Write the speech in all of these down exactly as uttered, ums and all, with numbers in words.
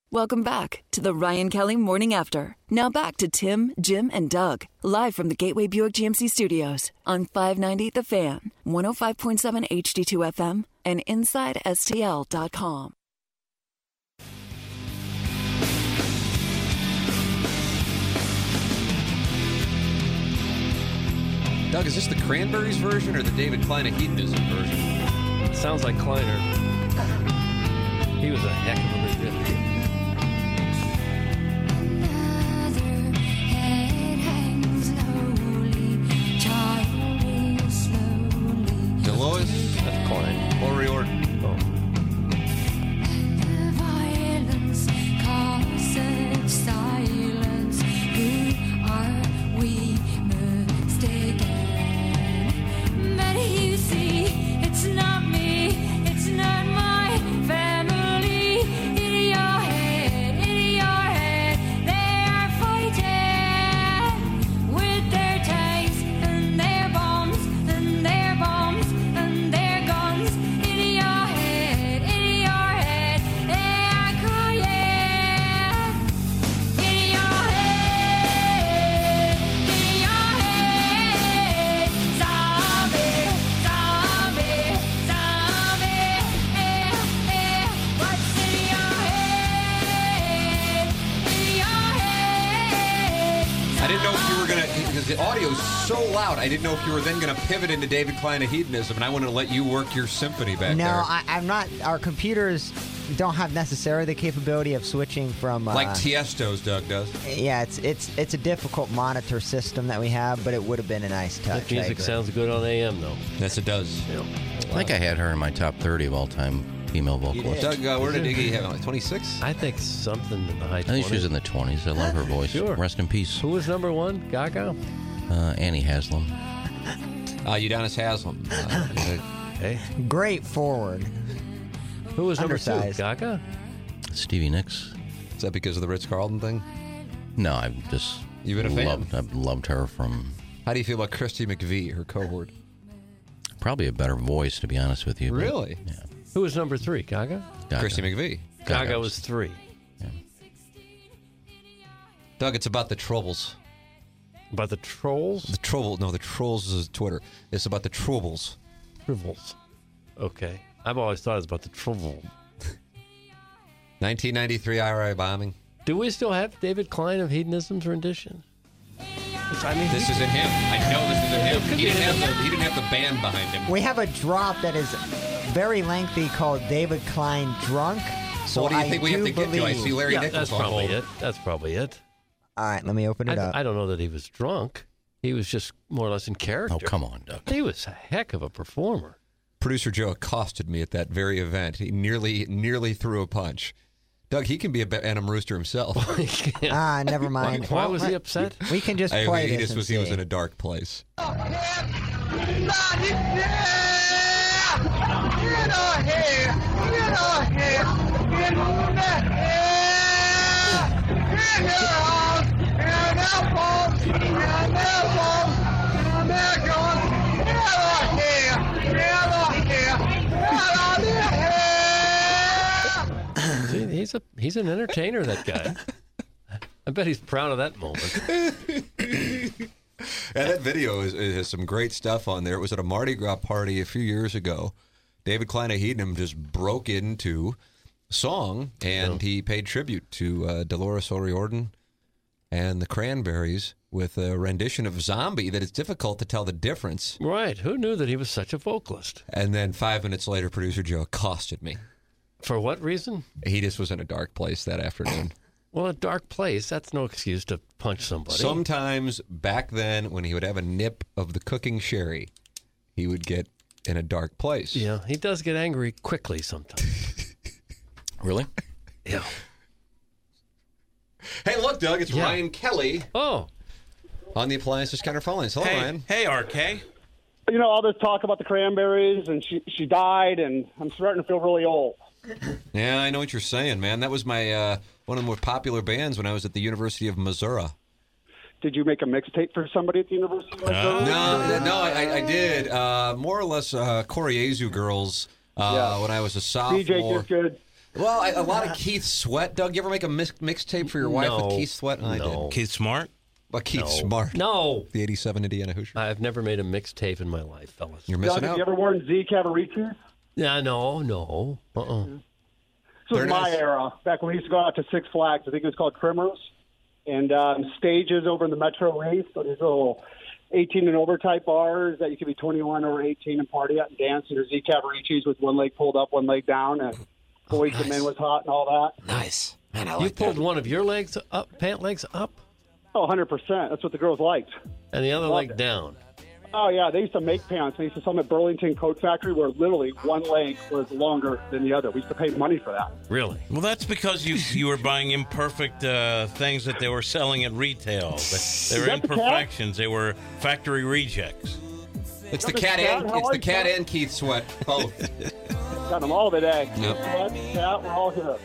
Welcome back to the Ryan Kelly Morning After. Now back to Tim, Jim, and Doug, live from the Gateway Buick G M C Studios on five ninety The Fan, one oh five point seven H D two F M, and inside S T L dot com. Doug, is this the Cranberries version or the David Klein of Hedonism version? Sounds like Kleiner. He was a heck of a musician. Delois? That's Klein. Or Riordan? Oh. Silence. Who are we mistaken? But you see, it's not me, it's not my family. In your head, in your head, they are fighting with their tanks and their bombs and their bombs and their guns. In your head, in your head, they are crying. In your head, in your head, zombie, zombie, zombie, eh, eh. What's in your head, in your head? I didn't know if you were going to, because the audio is so loud, I didn't know if you were then going to pivot into David Klein of Hedonism, and I wanted to let you work your symphony back No, there. I, I'm not. Our computers don't have necessarily the capability of switching from. Uh, Like Tiesto's, Doug does. Yeah, it's it's it's a difficult monitor system that we have, but it would have been a nice touch. That music sounds good on A M, though. Yes, it does. Yeah. I think I had her in my top thirty of all time female vocalists. Doug, uh, where did Iggy have it? Like twenty-six? I think something in the high I twenties. think she was in the twenties. I love her voice. Sure. Rest in peace. Who was number one? Gaga? Uh, Annie Haslam. Uh, Udonis Haslam. Uh, Hey. Great forward. Who was number two? Undersized. Gaga? Stevie Nicks. is that because of the Ritz-Carlton thing? No, I've just You've been a fan? loved, I've loved her from How do you feel about Christy McVie, her cohort? probably a better voice, to be honest with you. but- Really? Yeah. Who was number three? Gaga? Gaga. Christy McVie. Gaga, Gaga was three. Doug, it's about the Troubles. About the Trolls? The Trouble, no, the Trolls is Twitter. It's about the Troubles. Tribbles. Okay. I've always thought it was about the Trouble. nineteen ninety-three I R A bombing. Do we still have David Klein of Hedonism's rendition? I mean, This he- isn't him. I know this isn't him. It could He be didn't, have him. the, he didn't have the band behind him. We have a drop that is very lengthy called David Klein Drunk. So So what do you I think we have do to get to? I believe- see Larry yeah, Nichols that's on probably hold. it. That's probably it. All right, let me open it I, up. I don't know that he was drunk. He was just more or less in character. Oh, come on, Doug. He was a heck of a performer. Producer Joe accosted me at that very event. He nearly nearly threw a punch. Doug, he can be a Benham Rooster himself. Ah, never mind. Why was he upset? We can just I, play he this just and was he was see. in a dark place. See, he's a he's an entertainer, that guy. I bet he's proud of that moment. And that video is, it has some great stuff on there. It was at a Mardi Gras party a few years ago. David Klein of Hedonism just broke into song, and he paid tribute to uh, Dolores O'Riordan and the Cranberries with a rendition of Zombie that it's difficult to tell the difference. Right. Who knew that he was such a vocalist? And then five minutes later, producer Joe accosted me. For what reason? He just was in a dark place that afternoon. Well, a dark place, that's no excuse to punch somebody. Sometimes back then, when he would have a nip of the cooking sherry, he would get in a dark place. Yeah, he does get angry quickly sometimes. Really? Yeah. Hey, look, Doug, it's Yeah. Ryan Kelly Oh, on the Appliances Counter phone lines. Hello, Hey, Ryan. hey, R K. You know, all this talk about the Cranberries, and she she died, and I'm starting to feel really old. Yeah, I know what you're saying, man. That was my uh, one of the more popular bands when I was at the University of Missouri. Did you make a mixtape for somebody at the University of Missouri? No, no, I, I did. Uh, more or less, uh, Corey Azu girls uh, Yeah. when I was a sophomore. D J Good Good. Well, I, a lot of Keith Sweat. Doug, you ever make a mix, mixtape for your wife No. with Keith Sweat? I No. did. Keith Smart? But Keith No. Smart. No. The eighty-seven Indiana Hoosier. I've never made a mixtape in my life, fellas. You're Doug, missing have out. you ever worn Z Cavariccis? Yeah, no, no. Uh-uh. This was They're my nice. era, back when we used to go out to Six Flags. I think it was called Primrose. And um, stages over in the Metro East. So these little eighteen and over type bars that you could be twenty-one or eighteen and party at and dance. And there's Z Cavariccis with one leg pulled up, one leg down. And boys nice. and men was hot and all that. Nice. Man, I You like pulled that. one of your legs up, pant legs up, Oh, one hundred percent. That's what the girls liked. and the other leg it. down. Oh, yeah. They used to make pants. They used to sell them at Burlington Coat Factory where literally one leg was longer than the other. We used to pay money for that. Really? Well, that's because you you were buying imperfect uh, things that they were selling at retail. They, they were that the cat? imperfections. They were factory rejects. It's the Remember cat Cat? and How it's are the you, cat Cat? and Keith Sweat both. Got them all today. Yep. What? Cat, we're all here.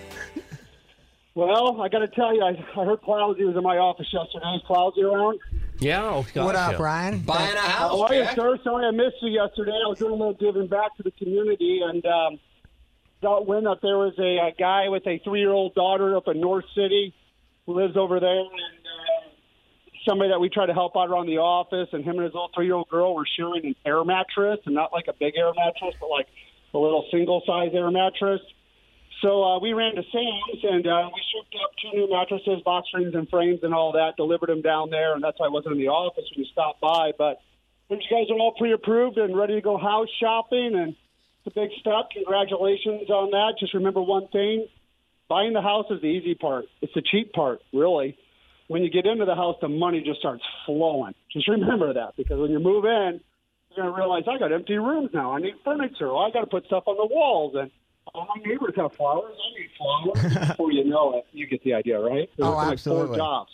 Well, I got to tell you, I, I heard Clousy was in my office yesterday. Is Clousy around? Yeah. Oh, gosh, What up, yeah. Ryan? Buying a house, How are you, Jack. sir? Sorry I missed you yesterday. I was doing a little giving back to the community, and um, got wind that there was a, a guy with a three-year-old daughter up in North City who lives over there, and uh, somebody that we try to help out around the office, and him and his little three-year-old girl were sharing an air mattress, and not like a big air mattress, but like a little single-size air mattress. So uh, we ran to Sam's, and uh, we shipped up two new mattresses, box springs and frames and all that, delivered them down there, and that's why I wasn't in the office when you stopped by. But since you guys are all pre-approved and ready to go house shopping, and it's a big step, congratulations on that. Just remember one thing, buying the house is the easy part. It's the cheap part, really. When you get into the house, the money just starts flowing. Just remember that, because when you move in, you're going to realize, I got empty rooms now. I need furniture. Well, I got to put stuff on the walls, and all my neighbors have flowers. I need flowers. Before you know it, you get the idea, right? There's Oh, like absolutely. Four jobs.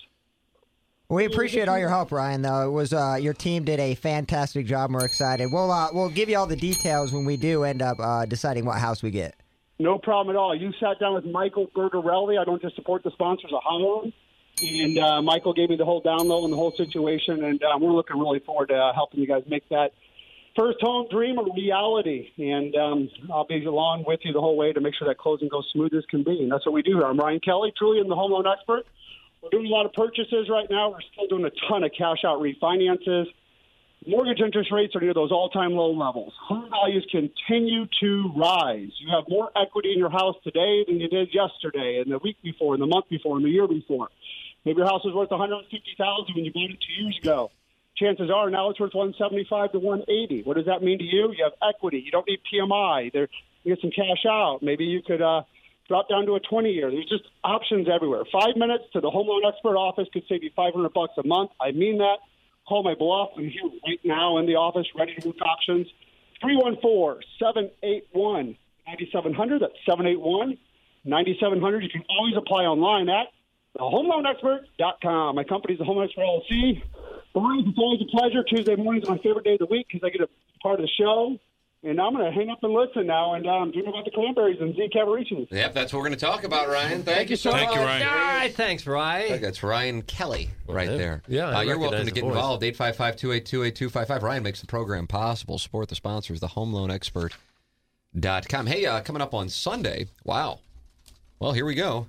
We appreciate all your help, Ryan. Though it was uh, your team did a fantastic job. We're excited. We'll uh, we'll give you all the details when we do end up uh, deciding what house we get. No problem at all. You sat down with Michael Bergarelli. I don't just support the sponsors of Holland. And uh, Michael gave me the whole down low and the whole situation, and uh, we're looking really forward to uh, helping you guys make that first home dream a reality. And um, I'll be along with you the whole way to make sure that closing goes smooth as can be. And that's what we do here. I'm Ryan Kelly, truly I'm the home loan expert. We're doing a lot of purchases right now. We're still doing a ton of cash-out refinances. Mortgage interest rates are near those all-time low levels. Home values continue to rise. You have more equity in your house today than you did yesterday, and the week before, and the month before, and the year before. Maybe your house was worth one hundred fifty thousand dollars when you bought it two years ago. Chances are now it's worth one seventy-five to one eighty. What does that mean to you? You have equity. You don't need P M I. There, you get some cash out. Maybe you could uh, drop down to a twenty-year. There's just options everywhere. Five minutes to the home loan expert office could save you five hundred bucks a month. I mean that. Call my bluff. I'm here right now in the office, ready to work options. three one four, seven eight one, nine seven zero zero. That's seven eight one, nine seven zero zero. You can always apply online at the home loan expert dot com. My company's the Home Loan Expert L L C. Boys, it's always a pleasure. Tuesday mornings are my favorite day of the week because I get a part of the show. And I'm going to hang up and listen now and um, talk about the cranberries and Z Cavariccis. Yep, that's what we're going to talk about, Ryan. Thank, you so Thank much. you, Ryan. All right, thanks, Ryan. That's Ryan Kelly right Yeah. there. Yeah, I uh, you're welcome recognize to the get voice. involved. eight five five, two eight two, eight two five five. Ryan makes the program possible. Support the sponsors, the home loan expert dot com. Hey, uh, coming up on Sunday. Wow. Well, here we go.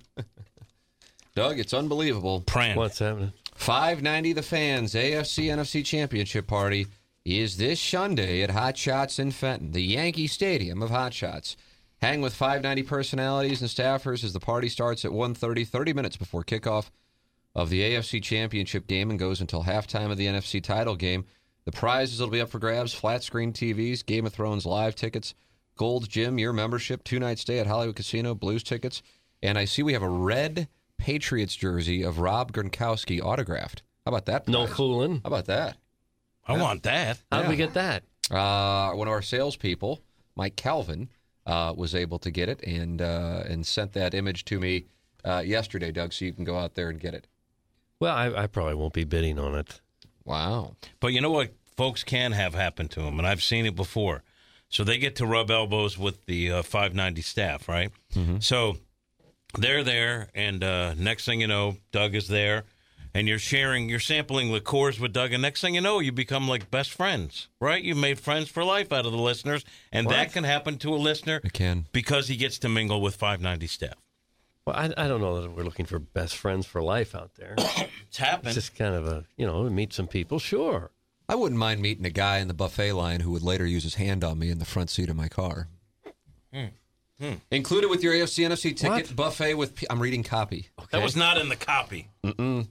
Doug, it's unbelievable. Pran. What's happening? five ninety The Fans A F C N F C Championship Party is this Sunday at Hot Shots in Fenton, the Yankee Stadium of Hot Shots. Hang with five ninety personalities and staffers as the party starts at one thirty, thirty minutes before kickoff of the A F C Championship game and goes until halftime of the N F C title game. The prizes will be up for grabs: flat screen T Vs, Game of Thrones live tickets, Gold's Gym, year membership, two-night stay at Hollywood Casino, Blues tickets. And I see we have a red Patriots jersey of Rob Gronkowski autographed. How about that? No prize? fooling. How about that? I want that. How'd Yeah. we get that? Uh, one of our salespeople, Mike Calvin, uh, was able to get it and uh, and sent that image to me uh, yesterday, Doug, so you can go out there and get it. Well, I, I probably won't be bidding on it. Wow. But you know what folks can have happen to them, and I've seen it before. So they get to rub elbows with the uh, five ninety staff, right? Mm-hmm. So they're there, and uh, next thing you know, Doug is there, and you're sharing, you're sampling liqueurs with Doug, and next thing you know, you become like best friends, right? You made friends for life out of the listeners, and What? that can happen to a listener It can. because he gets to mingle with five ninety staff. Well, I, I don't know that we're looking for best friends for life out there. It's happened. It's just kind of a, you know, meet some people, sure. I wouldn't mind meeting a guy in the buffet line who would later use his hand on me in the front seat of my car. Hmm. Hmm. Included with your A F C N F C ticket, What? buffet with... P- I'm reading copy. That was not in the copy. Mm-mm.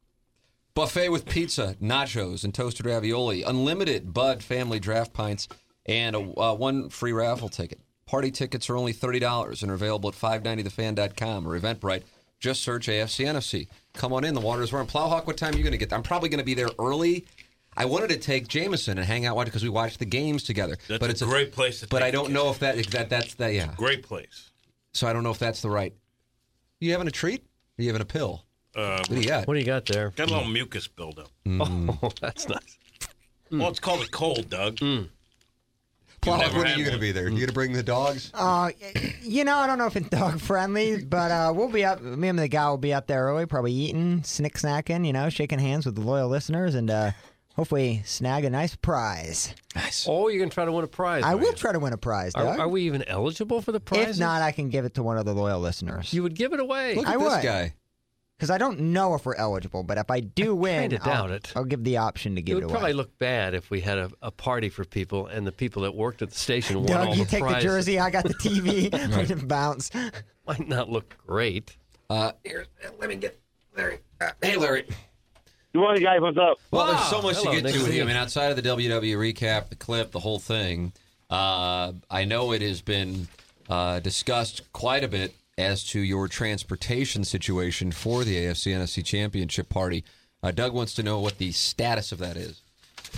Buffet with pizza, nachos, and toasted ravioli. Unlimited Bud family draft pints, and a, uh, one free raffle ticket. Party tickets are only thirty dollars and are available at five ninety the fan dot com or Eventbrite. Just search A F C N F C. Come on in. The water's warm. Plowhawk, what time are you going to get there? I'm probably going to be there early. I wanted to take Jameson and hang out because we watched the games together. That's but a it's great place to But take I don't the know if that, if that that's that. Yeah. Great place. So I don't know if that's the right. You having a treat? Are you having a pill? Uh, What do you got? What do you got there? Got a little mucus buildup. Oh, that's nice. Well, it's called a cold, Doug. Plowhawk, never when are had you going to one. be there? You going to bring the dogs? Uh, you know, I don't know if it's dog friendly, but uh, we'll be up. Me and the guy will be up there early, probably eating, snick snacking, you know, shaking hands with the loyal listeners, and uh, hopefully snag a nice prize. Nice. Oh, you're going to try to win a prize. I are will you? try to win a prize, Are, Doug. are we even eligible for the prize? If not, I can give it to one of the loyal listeners. You would give it away. Look I at this would. guy. Because I don't know if we're eligible, but if I do win, kinda I'll, doubt it. I'll give the option to It give would it away. probably look bad if we had a, a party for people and the people that worked at the station won all Doug, you the take prizes. the jersey, I got the T V, we can bounce. Might not look great. Uh, here, let me get Larry. Uh, hey, Larry. Good morning, guys. What's up? Well, Wow. there's so much Hello, to get nice to to with see you. I you. mean, outside of the W W E recap, the clip, the whole thing, uh, I know it has been uh, discussed quite a bit as to your transportation situation for the A F C N F C Championship party. Uh, Doug wants to know what the status of that is.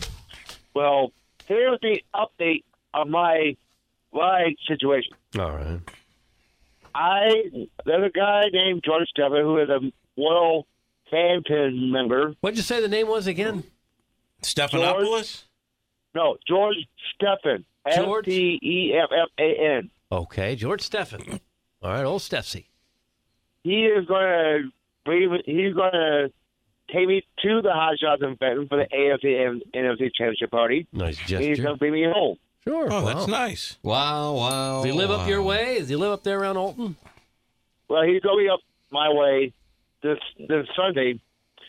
Well, here's the update of my ride situation. All right. I there's a guy named George Stephen who is a loyal fan pin member. What'd you say the name was again? Stephanopoulos? No, George Stephen. George? S T E F F A N. Okay, George Steffen. All right, old Stefsy. He is going to bring. He's going to take me to the Hot Shots in Benton for the A F C and N F C Championship party. Nice He's going gesture. to bring me home. Sure. Oh, wow. that's nice. Wow, wow. Does he live up your wow. way? Does he live up there around Alton? Well, he's going to be up my way this this Sunday,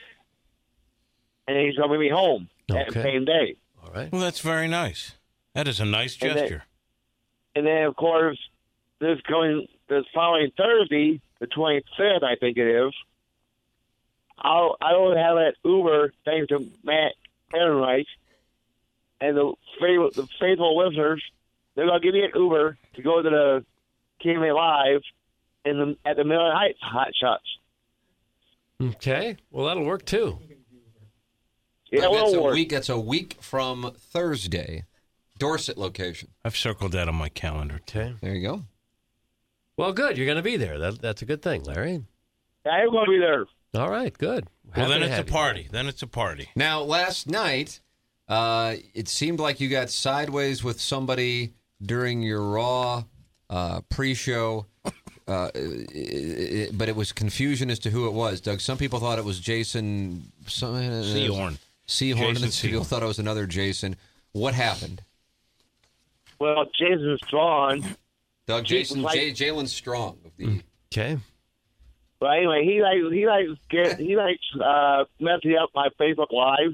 and he's going to bring me home that Okay. same day. All right. Well, that's very nice. That is a nice And then- gesture. And then, of course, this going this following Thursday, the twenty-fifth, I think it is. I'll I will have that Uber thanks to Matt Ehrenreich and the faithful, the faithful listeners. They're gonna give me an Uber to go to the K M A Live in the at the Miller Heights Hot Shots. Okay. Well, that'll work too. Yeah, Doug, that's it'll a work. week. That's a week from Thursday. Dorset location. I've circled that on my calendar. Okay. There you go. Well, good. You're going to be there. That, that's a good thing, Larry. I'm gonna be there. All right. Good. Well, Happy then to it's a have you. party. Then it's a party. Now, last night, uh, it seemed like you got sideways with somebody during your Raw uh, pre-show, uh, it, but it was confusion as to who it was. Doug, some people thought it was Jason some, Seahorn. Seahorn, and Jason then some people Seahorn. thought it was another Jason. What happened? Well, Jason Strong. Doug, Jason, like- J- Jalen Strong. Of the, Okay. But anyway, he like he likes get he likes uh, messing up my Facebook Live,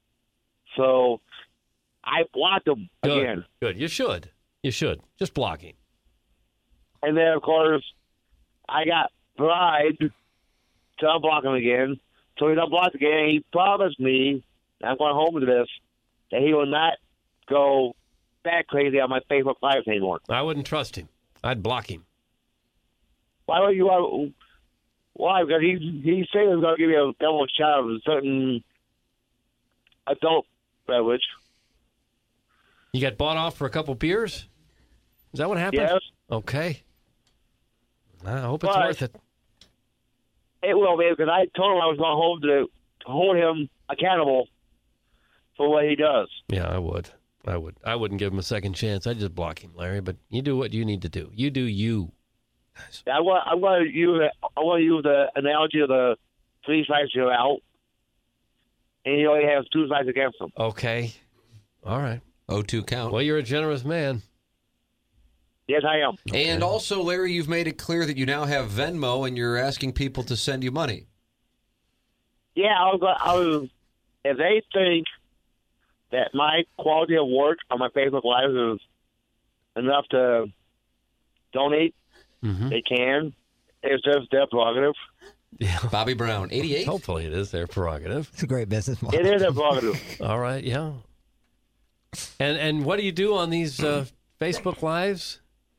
so I blocked him Good. again. Good. You should. You should. Just blocking. And then of course I got bribed to unblock him again. So he's unblocked again. He promised me, and I'm going home with this, that he will not go that crazy on my Facebook Live anymore. I wouldn't trust him. I'd block him. Why would you want? Why? Because he he said he was going to give you a double shot of a certain adult beverage. You got bought off for a couple beers? Is that what happened? Yes. Okay. I hope it's But- worth it. It will be, because I told him I was going to hold to hold him accountable for what he does. Yeah, I would. I would. I wouldn't give him a second chance. I'd just block him, Larry. But you do what you need to do. You do you. I want I'm going to use it- I want to use the analogy of the three strikes you're out. and he only has two sides against him. Okay. All right. oh two count. Well, you're a generous man. Yes, I am. And also, Larry, you've made it clear that you now have Venmo and you're asking people to send you money. Yeah, I was, I was. If they think that my quality of work on my Facebook Live is enough to donate, Mm-hmm. they can. It's just their prerogative. Yeah. Bobby Brown, eighty-eight. Hopefully it is their prerogative. It's a great business model. It is their prerogative. All right, yeah. And and what do you do on these uh, Facebook Lives?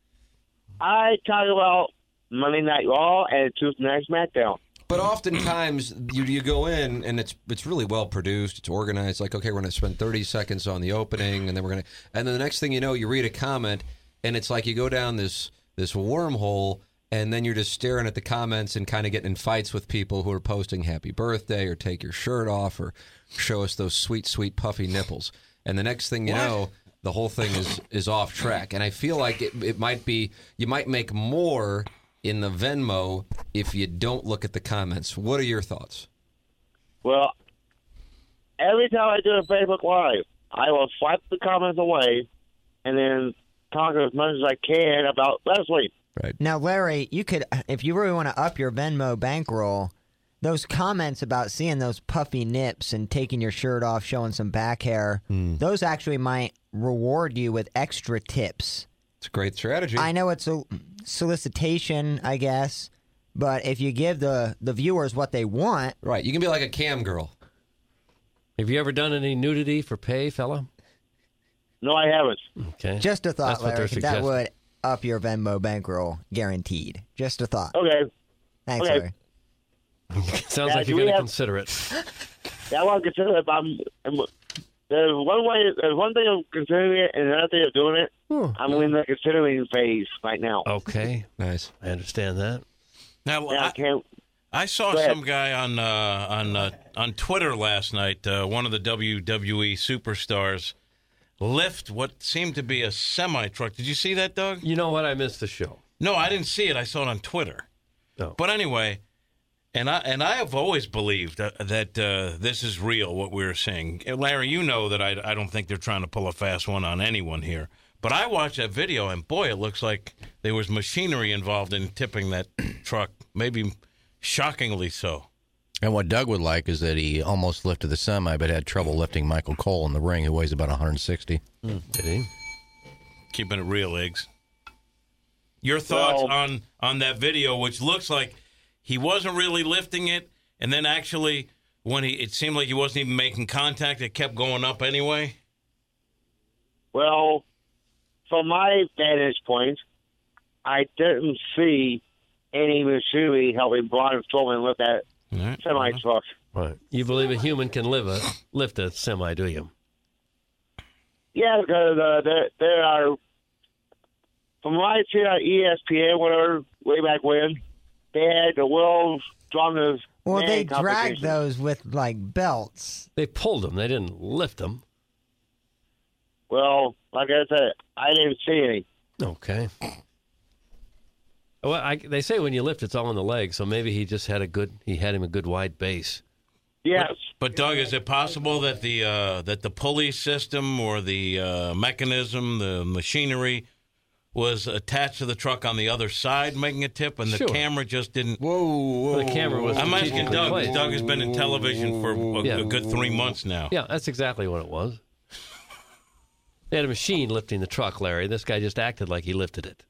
I talk about Monday Night Raw and Tuesday Night SmackDown. But oftentimes you you go in and it's it's really well produced. It's organized. Like, okay, we're going to spend thirty seconds on the opening, and then we're going to, and then the next thing you know, you read a comment, and it's like you go down this this wormhole, and then you're just staring at the comments and kind of getting in fights with people who are posting "Happy Birthday" or "Take your shirt off" or "Show us those sweet, sweet puffy nipples." And the next thing you what? know, the whole thing is is off track. And I feel like it it might be you might make more in the Venmo if you don't look at the comments. What are your thoughts? Well, every time I do a Facebook Live, I will swipe the comments away and then talk as much as I can about wrestling. Right. Now, Larry, you could, if you really want to up your Venmo bankroll, those comments about seeing those puffy nips and taking your shirt off, showing some back hair, mm. those actually might reward you with extra tips. It's a great strategy. I know it's a solicitation, I guess, but if you give the, the viewers what they want. Right. You can be like a cam girl. Have you ever done any nudity for pay, fella? No, I haven't. Okay. Just a thought, That's Larry. That would up your Venmo bankroll, guaranteed. Just a thought. Okay. Thanks, okay. Larry. Sounds yeah, like you're going to have... consider it. Yeah, I want to consider it. But I'm, I'm, there's one way. There's one thing of considering it, and another thing of doing it. Hmm. I'm in the considering phase right now. Okay. Nice. I understand that. Now, yeah, I, I, can't... I saw some guy on uh, on uh, on Twitter last night, uh, one of the W W E superstars, lift what seemed to be a semi-truck. Did you see that, Doug? You know what? I missed the show. No, I didn't see it. I saw it on Twitter. Oh. But anyway, and I and I have always believed that, that uh, this is real, what we're seeing. Larry, you know that I, I don't think they're trying to pull a fast one on anyone here. But I watched that video, and boy, it looks like there was machinery involved in tipping that truck, maybe shockingly so. And what Doug would like is that he almost lifted the semi, but had trouble lifting Michael Cole in the ring, who weighs about one hundred sixty. Mm, did he? Keeping it real, Iggs. Your thoughts well, on, on that video, which looks like he wasn't really lifting it, and then actually, when he it seemed like he wasn't even making contact, it kept going up anyway? Well, from my vantage point, I didn't see any machinery helping Braun Strowman lift that right. semi truck. Right. You believe a human can live a, lift a semi, do you? Yeah, because uh, there, there are, from what I see on E S P N, whatever, way back when, they had the world's strongest. Well, man they dragged competition. those with, like, belts. They pulled them. They didn't lift them. Well, like I said, I didn't see any. Okay. Well, I, they say when you lift, it's all in the leg, so maybe he just had a good. He had him a good wide base. Yes. But, but Doug, is it possible that the uh, that the pulley system or the uh, mechanism, the machinery, was attached to the truck on the other side, making a tip, and the Sure. camera just didn't? Whoa, whoa! Well, the camera was. I'm asking Doug. placed. Doug has been in television for a, Yeah. a good three months now. Yeah, that's exactly what it was. They had a machine lifting the truck, Larry. This guy just acted like he lifted it.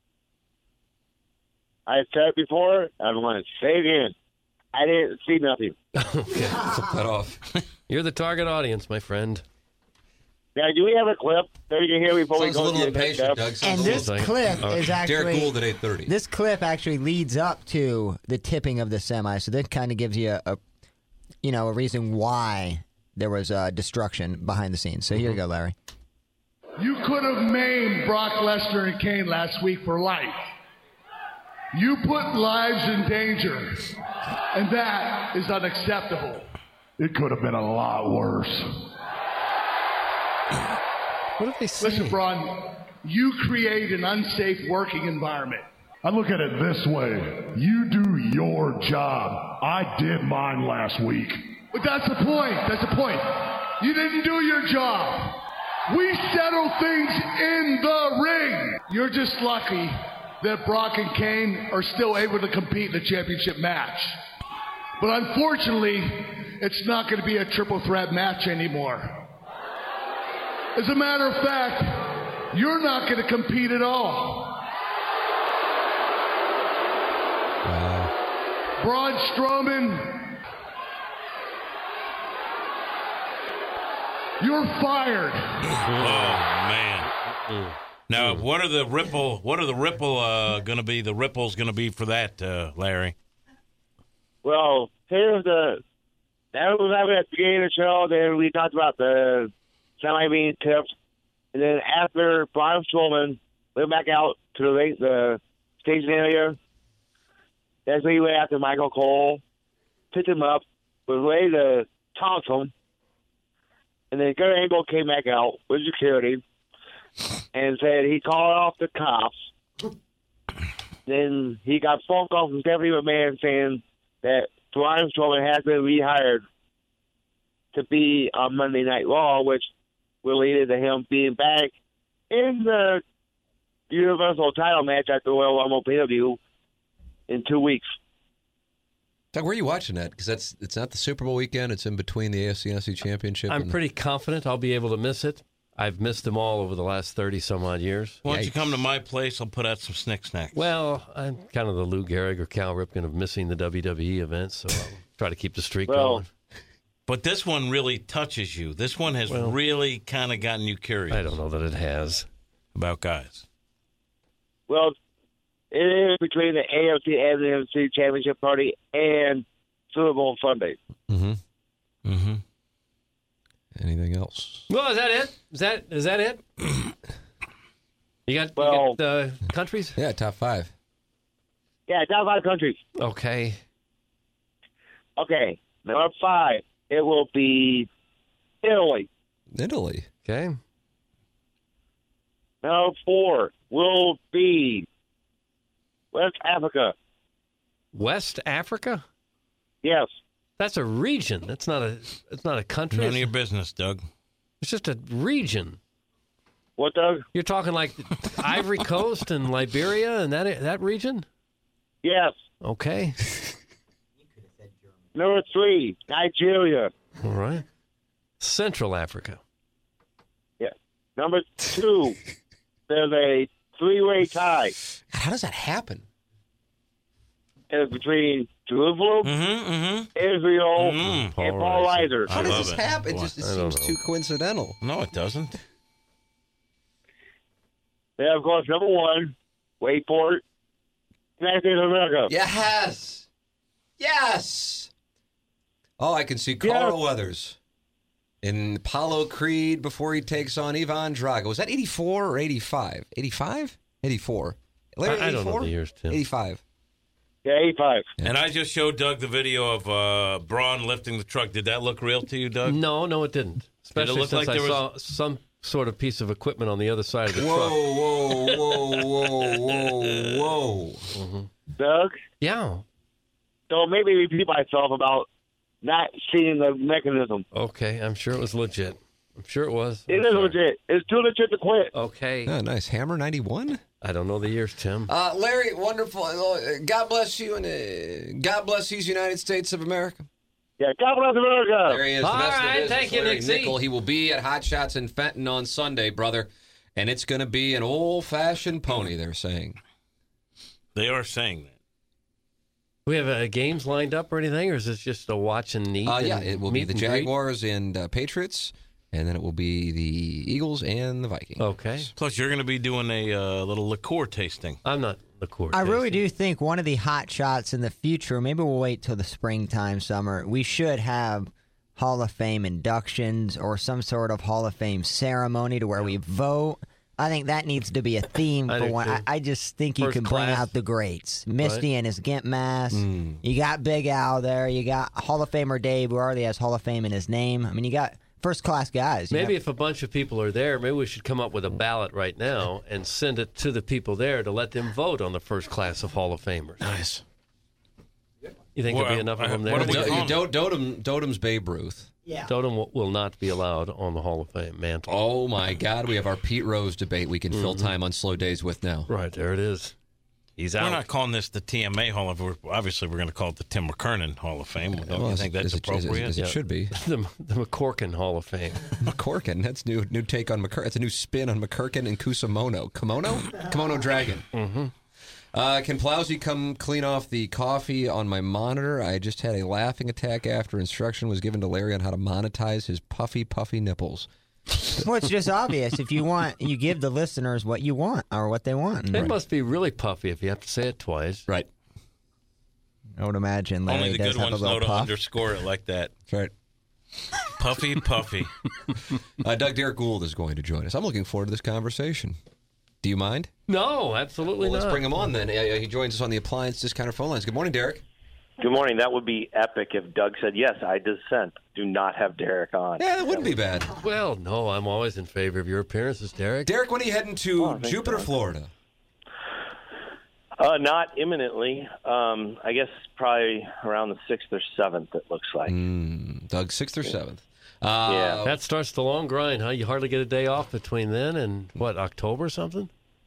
I said it before, I'm going to say it again. I didn't see nothing. Okay. Cut off. You're the target audience, my friend. Now, do we have a clip that we can hear before Sounds we a go little to the next impatient, step? Doug. Sounds And a this little- clip Okay. is actually Derek Gould at eight thirty. This clip actually leads up to the tipping of the semi, so that kind of gives you a, a, you know, a reason why there was uh, destruction behind the scenes. So here you go, Larry. You could have maimed Brock Lesnar and Kane last week for life. You put lives in danger, and that is unacceptable. It could have been a lot worse. What did they say? Listen, Braun, you create an unsafe working environment. I look at it this way. You do your job. I did mine last week. But that's the point. That's the point. You didn't do your job. We settle things in the ring. You're just lucky that Brock and Kane are still able to compete in the championship match. But unfortunately, it's not going to be a triple threat match anymore. As a matter of fact, you're not going to compete at all. Wow. Braun Strowman, you're fired. Oh man! Now, what are the ripple? What are the ripple uh, going to be? The ripples going to be for that, uh, Larry? Well, here's the that was happening at the beginning of the show. Then we talked about the semi-main tips, and then after Braun Strowman went back out to the the station area, that's when he went after Michael Cole, picked him up, was ready to toss him. And then Kurt Angle came back out with security and said he called off the cops. Then he got a phone call from Stephanie McMahon saying that Braun Strowman has been rehired to be on Monday Night Raw, which will lead to him being back in the Universal title match at the Royal Rumble pay-per-view in two weeks. Doug, where are you watching that? Because that's it's not the Super Bowl weekend. It's in between the A F C N F C Championship. I'm and pretty confident I'll be able to miss it. I've missed them all over the last thirty some odd years. Why don't you come to my place? I'll put out some Snick Snacks. Well, I'm kind of the Lou Gehrig or Cal Ripken of missing the W W E events, so I'll try to keep the streak Well, going. But this one really touches you. This one has Well, really kind of gotten you curious. I don't know that it has. About guys. Well, it is between the A F C and the N F C Championship Party and Super Bowl Sunday. Mm-hmm. Mm-hmm. Anything else? Well, is that it? Is that is that it? You got, Well- you got uh, countries? Yeah, top five. Yeah, top five countries. Okay. Okay, number five, it will be Italy. Italy. Okay. Number four will be West Africa. West Africa? Yes. That's a region. That's not a. It's not a country. None of It's, your business, Doug. it's just a region. What, Doug? You're talking like Ivory Coast and Liberia and that that region? Yes. Okay. Number three, Nigeria. All right. Central Africa. Yeah. Number two, there's a three-way tie. How does that happen? It's between Jerusalem, Mm-hmm, mm-hmm. Israel, Mm. and Paul Paul Reiser. Reiser. How I does love this it. happen? It Boy, just it I don't seems know. too coincidental. No, it doesn't. Then, of course, number one, wait for it, United States of America. Yes. Yes. Oh, I can see Carl Weathers in Apollo Creed before he takes on Ivan Drago. Was that eighty-four or eighty-five? eighty-five? eighty-four. Larry, I, I don't know eighty-four? the years, Tim. eighty-five. Yeah, eighty-five. And I just showed Doug the video of uh, Braun lifting the truck. Did that look real to you, Doug? No, no, it didn't. Especially look since like I there saw some sort of piece of equipment on the other side of the Whoa, truck. whoa, whoa, whoa, whoa, whoa. Doug, Yeah. so maybe repeat myself about not seeing the mechanism. Okay, I'm sure it was legit. I'm sure it was. It I'm is sorry. legit. It's too legit to quit. Okay. Oh, nice. Hammer ninety-one? I don't know the years, Tim. Uh, Larry, wonderful. Uh, God bless you, and uh, God bless these United States of America. Yeah, God bless America. There he is. All the best right, of business, thank you, Larry Nick Z. Nickel. He will be at Hot Shots in Fenton on Sunday, brother. And it's going to be an old-fashioned pony, they're saying. They are saying that. We have uh, games lined up or anything, or is this just a watch and neat? Uh, yeah, and it will be meet the and greet? Jaguars and uh, Patriots, and then it will be the Eagles and the Vikings. Okay. Plus, you're going to be doing a uh, little liqueur tasting. I'm not the court. I really do think one of the hot shots in the future, maybe we'll wait till the springtime, summer, we should have Hall of Fame inductions or some sort of Hall of Fame ceremony to where we vote. I think that needs to be a theme I for do one. too. I, I just think you First can bring class. out the greats. Misty Right. and his Gimp mask. Mm. You got Big Al there. You got Hall of Famer Dave, who already has Hall of Fame in his name. I mean, you got first class guys. You Maybe have- if a bunch of people are there, maybe we should come up with a ballot right now and send it to the people there to let them vote on the first class of Hall of Famers. Nice. You think Well, there'll be enough of them there? what do we Do- call him? Do- Dotem, Dotem's Babe Ruth. Yeah. Dotem will- will not be allowed on the Hall of Fame mantle. Oh, my God. We have our Pete Rose debate we can fill Mm-hmm. time on slow days with now. Right, there it is. He's We're out. not calling this the T M A Hall of Fame. Obviously, we're going to call it the Tim McKernan Hall of Fame. Don't Well, you as- think that's as it- as it- appropriate? as it should be. the, the McCorkin Hall of Fame. McCorkin. That's new new take on McCorkin. It's a new spin on McCorkin and Kusamono. Kimono? Kimono Dragon. Mm-hmm. Uh, can Plowsy come clean off the coffee on my monitor? I just had a laughing attack after instruction was given to Larry on how to monetize his puffy, puffy nipples. Well, it's just obvious. If you want, you give the listeners what you want or what they want. It must be really puffy if you have to say it twice. Right. I would imagine Larry Only the does good have ones a little know to puff. underscore it like that. That's right. Puffy, puffy. Uh, Doug Derek Gould is going to join us. I'm looking forward to this conversation. Do you mind? No, absolutely Well, let's not. bring him on then. Uh, he joins us on the Appliance Discounter phone lines. Good morning, Derek. Good morning. That would be epic if Doug said, yes, I dissent. Do not have Derek on. Yeah, that wouldn't be bad. Well, no, I'm always in favor of your appearances, Derek. Derek, when are you heading to Oh, thanks, Jupiter, Doug. Florida? Uh, not imminently. Um, I guess probably around the sixth or seventh, it looks like. Mm, Doug, sixth or seventh? Uh, Yeah. That starts the long grind, huh? You hardly get a day off between then and, what, October or something?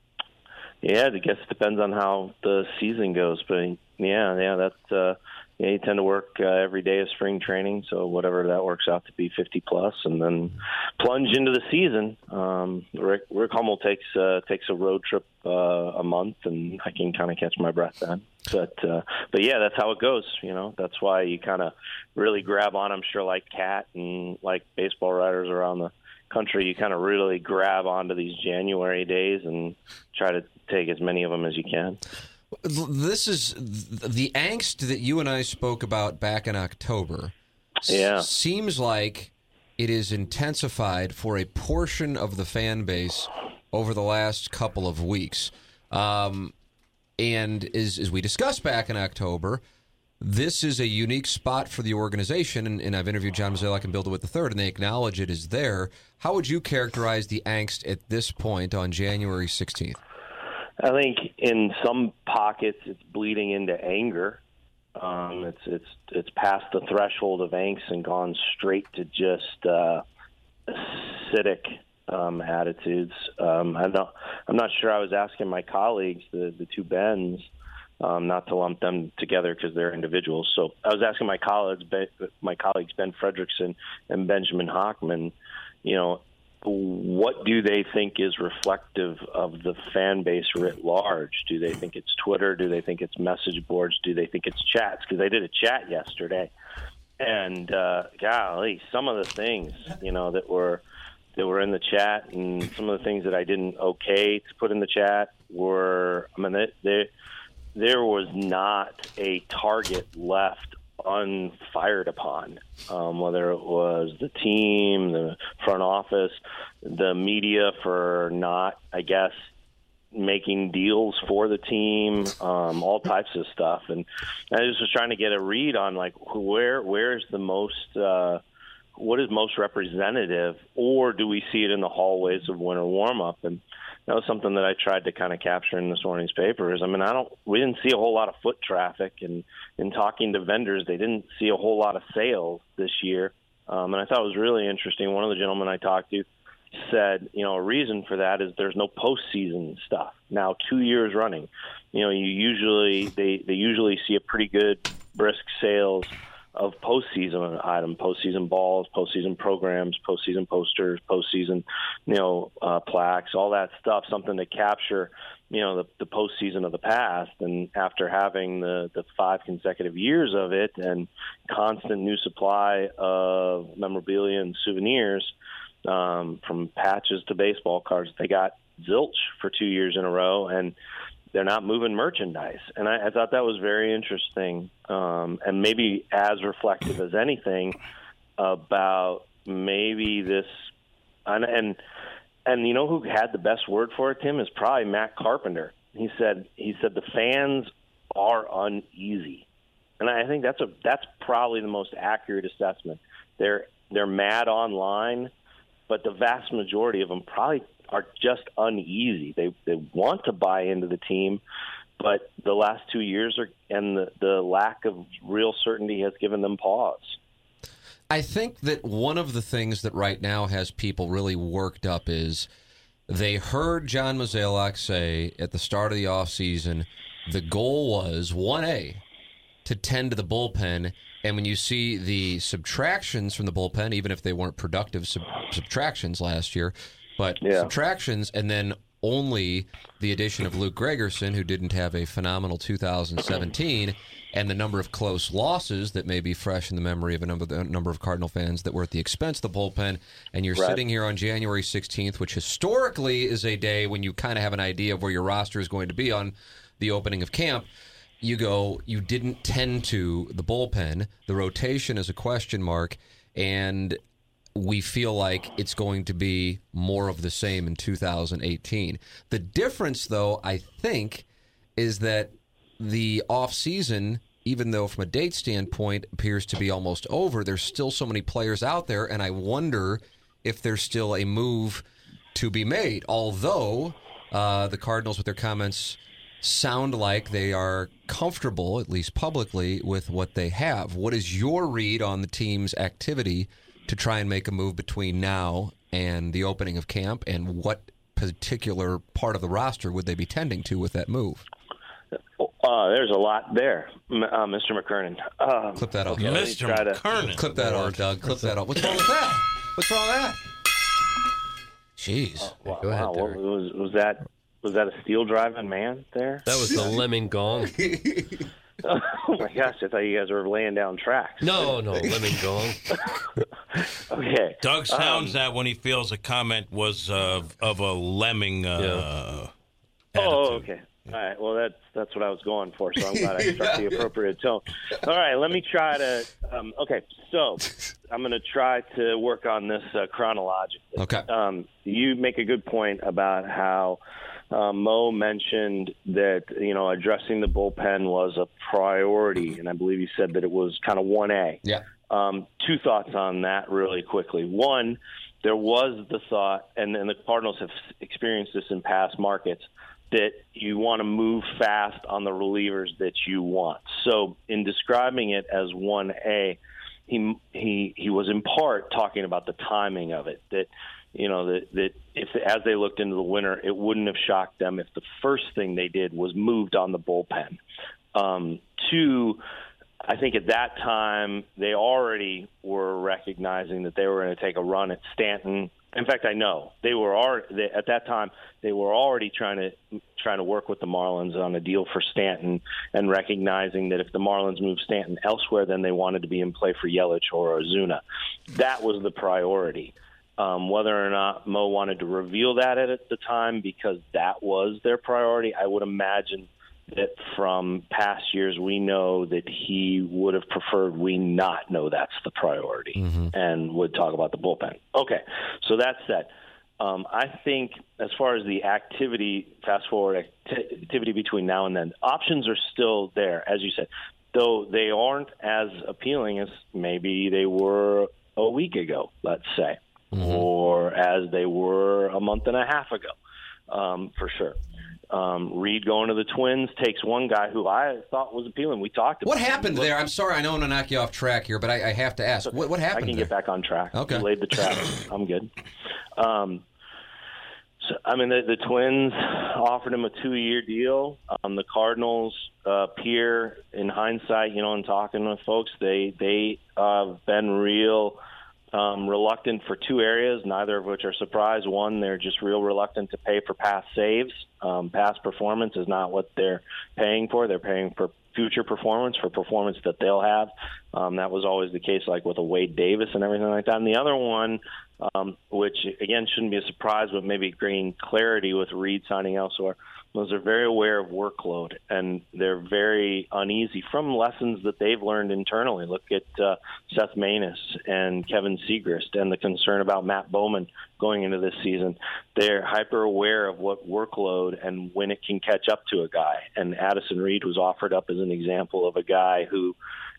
Yeah, I guess it depends on how the season goes. But, yeah, yeah, that's uh, yeah, you tend to work uh, every day of spring training, so whatever that works out to be, fifty plus, and then plunge into the season. Um, Rick, Rick Hummel takes uh, takes a road trip uh, a month, and I can kind of catch my breath then. But uh, but yeah, that's how it goes. You know, that's why you kind of really grab on. I'm sure, like Cat and like baseball writers around the country, you kind of really grab onto these January days and try to take as many of them as you can. This is the angst that you and I spoke about back in October. Yeah. S- seems like it is intensified for a portion of the fan base over the last couple of weeks. Um, and as, as we discussed back in October, this is a unique spot for the organization, and, and I've interviewed John Mozeliak and Bill DeWitt the third, and they acknowledge it is there. How would you characterize the angst at this point on January sixteenth? I think in some pockets it's bleeding into anger. Um, it's it's it's past the threshold of angst and gone straight to just uh, acidic um, attitudes. Um, I'm not I'm not sure. I was asking my colleagues, the the two Bens, um, not to lump them together because they're individuals. So I was asking my colleagues, my colleagues Ben Fredrickson and Benjamin Hockman, you know, what do they think is reflective of the fan base writ large? Do they think it's Twitter? Do they think it's message boards? Do they think it's chats? Because they did a chat yesterday, and uh, golly, some of the things you know that were that were in the chat, and some of the things that I didn't okay to put in the chat were, I mean, they, they, there was not a target left unfired upon, um, whether it was the team, the front office, the media for not, I guess, making deals for the team, um, all types of stuff. And I just was trying to get a read on, like, where where is the most, uh, what is most representative, or do we see it in the hallways of winter warm-up? And that was something that I tried to kind of capture in this morning's papers. I mean, I don't, we didn't see a whole lot of foot traffic, and in talking to vendors, they didn't see a whole lot of sales this year. Um, and I thought it was really interesting. One of the gentlemen I talked to said, you know, a reason for that is there's no postseason stuff now, two years running. You know, you usually, they, they usually see a pretty good brisk sales of postseason item, postseason balls, postseason programs, postseason posters, postseason, you know, uh, plaques, all that stuff, something to capture, you know, the, the postseason of the past. And after having the, the five consecutive years of it and constant new supply of memorabilia and souvenirs, um, from patches to baseball cards, they got zilch for two years in a row, and they're not moving merchandise. And I, I thought that was very interesting, um, and maybe as reflective as anything about maybe this. And, and and you know who had the best word for it, Tim, is probably Matt Carpenter. He said he said the fans are uneasy, and I think that's a that's probably the most accurate assessment. They're they're mad online, but the vast majority of them probably are just uneasy. They they want to buy into the team, but the last two years are, and the, the lack of real certainty has given them pause. I think that one of the things that right now has people really worked up is they heard John Mozeliak say at the start of the offseason the goal was, one A, to tend to the bullpen. And when you see the subtractions from the bullpen, even if they weren't productive sub- subtractions last year, but Yeah. subtractions, and then only the addition of Luke Gregerson, who didn't have a phenomenal two thousand seventeen, and the number of close losses that may be fresh in the memory of a number, a number of Cardinal fans that were at the expense of the bullpen, and you're Right. sitting here on January sixteenth, which historically is a day when you kind of have an idea of where your roster is going to be on the opening of camp. You go, you didn't tend to the bullpen. The rotation is a question mark, and we feel like it's going to be more of the same in two thousand eighteen. The difference, though, I think, is that the offseason, even though from a date standpoint appears to be almost over, there's still so many players out there, and I wonder if there's still a move to be made. Although uh, the Cardinals, with their comments, sound like they are comfortable, at least publicly, with what they have. What is your read on the team's activity to try and make a move between now and the opening of camp, and what particular part of the roster would they be tending to with that move? Uh, there's a lot there, M- uh, Mister McKernan. Um, Clip that off. okay, let me Mister try to- McKernan. Clip that off, Doug. Clip that off. What's wrong with that? What's wrong with that? Jeez. Wow, Go ahead, wow, Derek. was, was that was that a steel driving man there? That was the lemming gong. Oh my gosh, I thought you guys were laying down tracks. No, no, lemming gong. Okay. Doug sounds Um, that when he feels a comment was uh, of a lemming uh, Oh, attitude. okay. All right. Well, that's that's what I was going for. So I'm glad I struck the appropriate tone. All right. Let me try to. Um, okay. So I'm going to try to work on this uh, chronologically. Okay. Um, you make a good point about how uh, Mo mentioned that you know addressing the bullpen was a priority, and I believe you said that it was kind of one A. Yeah. Um, two thoughts on that really quickly. One, there was the thought, and, and the Cardinals have experienced this in past markets, that you want to move fast on the relievers that you want. So in describing it as one A, he he he was in part talking about the timing of it, that you know that that if as they looked into the winter, it wouldn't have shocked them if the first thing they did was moved on the bullpen. Um, two, I think at that time they already were recognizing that they were going to take a run at Stanton. In fact, I know they were already, they, at that time they were already trying to trying to work with the Marlins on a deal for Stanton, and recognizing that if the Marlins moved Stanton elsewhere, then they wanted to be in play for Yelich or Ozuna. That was the priority. Um, whether or not Mo wanted to reveal that at the time because that was their priority, I would imagine that from past years we know that he would have preferred we not know that's the priority, mm-hmm. and would talk about the bullpen. Okay, so that's that. Um, I think as far as the activity, fast forward act- activity between now and then, options are still there, as you said, though they aren't as appealing as maybe they were a week ago, let's say, mm-hmm. or as they were a month and a half ago, um, for sure. Um, Reed going to the Twins takes one guy who I thought was appealing. We talked about What happened there? I'm sorry, I know I'm going to knock you off track here, but I, I have to ask. What, what happened I can there? get back on track. Okay. You laid the trap. I'm good. Um, so, I mean, the, the Twins offered him a two-year deal. Um, the Cardinals uh, appear, in hindsight, you know, in talking with folks, they, they uh, have been real Um, reluctant for two areas, neither of which are surprise. One, they're just real reluctant to pay for past saves. Um, past performance is not what they're paying for. They're paying for future performance, for performance that they'll have. Um, that was always the case, like with a Wade Davis and everything like that. And the other one, um, which, again, shouldn't be a surprise, but maybe bringing clarity with Reed signing elsewhere, was they're very aware of workload, and they're very uneasy from lessons that they've learned internally. Look at uh, Seth Maness and Kevin Segrist and the concern about Matt Bowman going into this season. They're hyper aware of what workload and when it can catch up to a guy. And Addison Reed was offered up as an example of a guy who,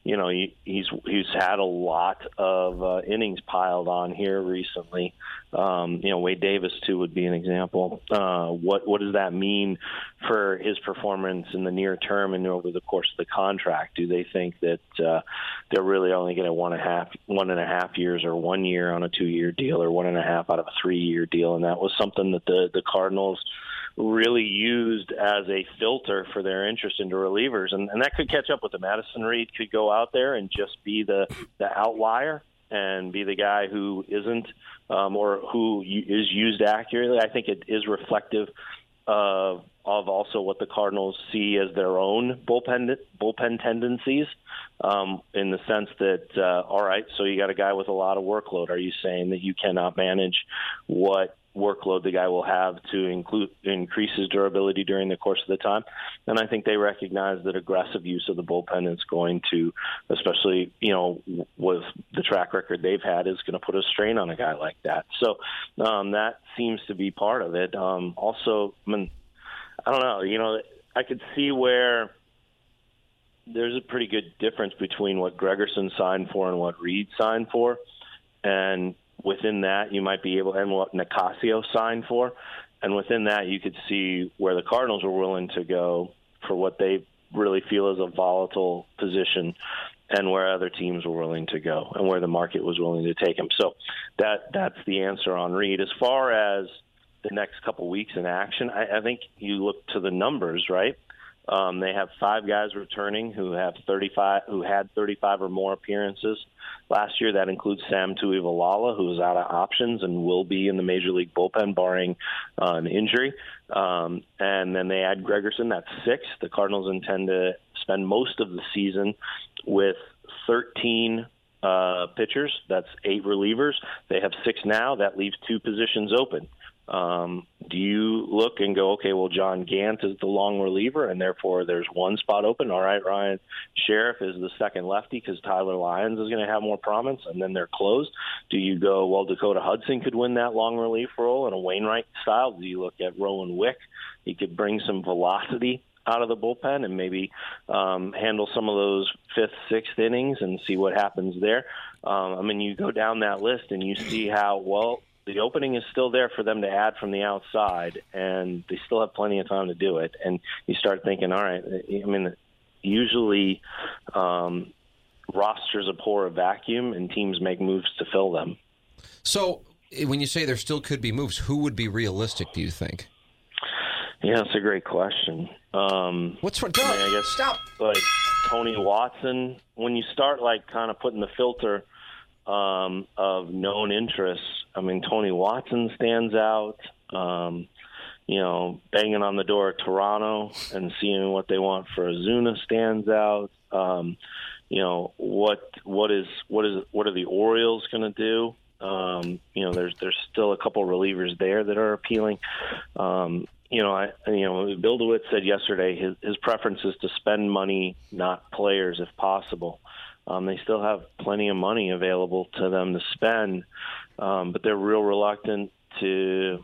you know, he, he's he's had a lot of uh, innings piled on here recently. Um, you know, Wade Davis too would be an example. Uh, what what does that mean for his performance in the near term and over the course of the contract? Do they think that uh, they're really only going to one and a half one and a half years or one year on a two year deal, or one and a half out of a three year deal? And that was something that the the Cardinals really used as a filter for their interest into relievers, and, and that could catch up with them. Madison Reed could go out there and just be the, the outlier and be the guy who isn't um, or who is used accurately. I think it is reflective of, of also what the Cardinals see as their own bullpen bullpen tendencies, um, in the sense that, uh, all right, so you got a guy with a lot of workload. Are you saying that you cannot manage what workload the guy will have to include increase his durability during the course of the time? And I think they recognize that aggressive use of the bullpen is going to, especially, you know, with the track record they've had, is going to put a strain on a guy like that. So um, that seems to be part of it. Um, also, I mean, I don't know, you know, I could see where there's a pretty good difference between what Gregerson signed for and what Reed signed for. And within that, you might be able, and what Nicasio signed for, and within that, you could see where the Cardinals were willing to go for what they really feel is a volatile position, and where other teams were willing to go, and where the market was willing to take him. So that that's the answer on Reed. As far as the next couple weeks in action, I, I think you look to the numbers, right? Um, they have five guys returning who have thirty-five, who had thirty-five or more appearances last year. That includes Sam Tuivailala, who is out of options and will be in the Major League bullpen barring uh, an injury. Um, and then they add Gregerson. That's six. The Cardinals intend to spend most of the season with thirteen uh, pitchers. That's eight relievers. They have six now. That leaves two positions open. Um, do you look and go, okay, well, John Gant is the long reliever, and therefore there's one spot open. All right, Ryan Sheriff is the second lefty because Tyler Lyons is going to have more prominence, and then they're closed. Do you go, well, Dakota Hudson could win that long relief role in a Wainwright style? Do you look at Rowan Wick? He could bring some velocity out of the bullpen and maybe um, handle some of those fifth, sixth innings and see what happens there. Um, I mean, you go down that list and you see how, well, the opening is still there for them to add from the outside, and they still have plenty of time to do it. And you start thinking, all right, I mean, usually um, rosters abhor a vacuum, and teams make moves to fill them. So when you say there still could be moves, who would be realistic, do you think? Yeah, that's a great question. Um, What's wrong? I, mean, I guess, Stop. Like Tony Watson, when you start like kind of putting the filter um, of known interests, I mean, Tony Watson stands out. Um, you know, banging on the door of Toronto and seeing what they want for Ozuna stands out. Um, you know, what what is what is what are the Orioles going to do? Um, you know, there's there's still a couple relievers there that are appealing. Um, you know, I you know, Bill DeWitt said yesterday his his preference is to spend money, not players, if possible. Um, they still have plenty of money available to them to spend, um, but they're real reluctant to,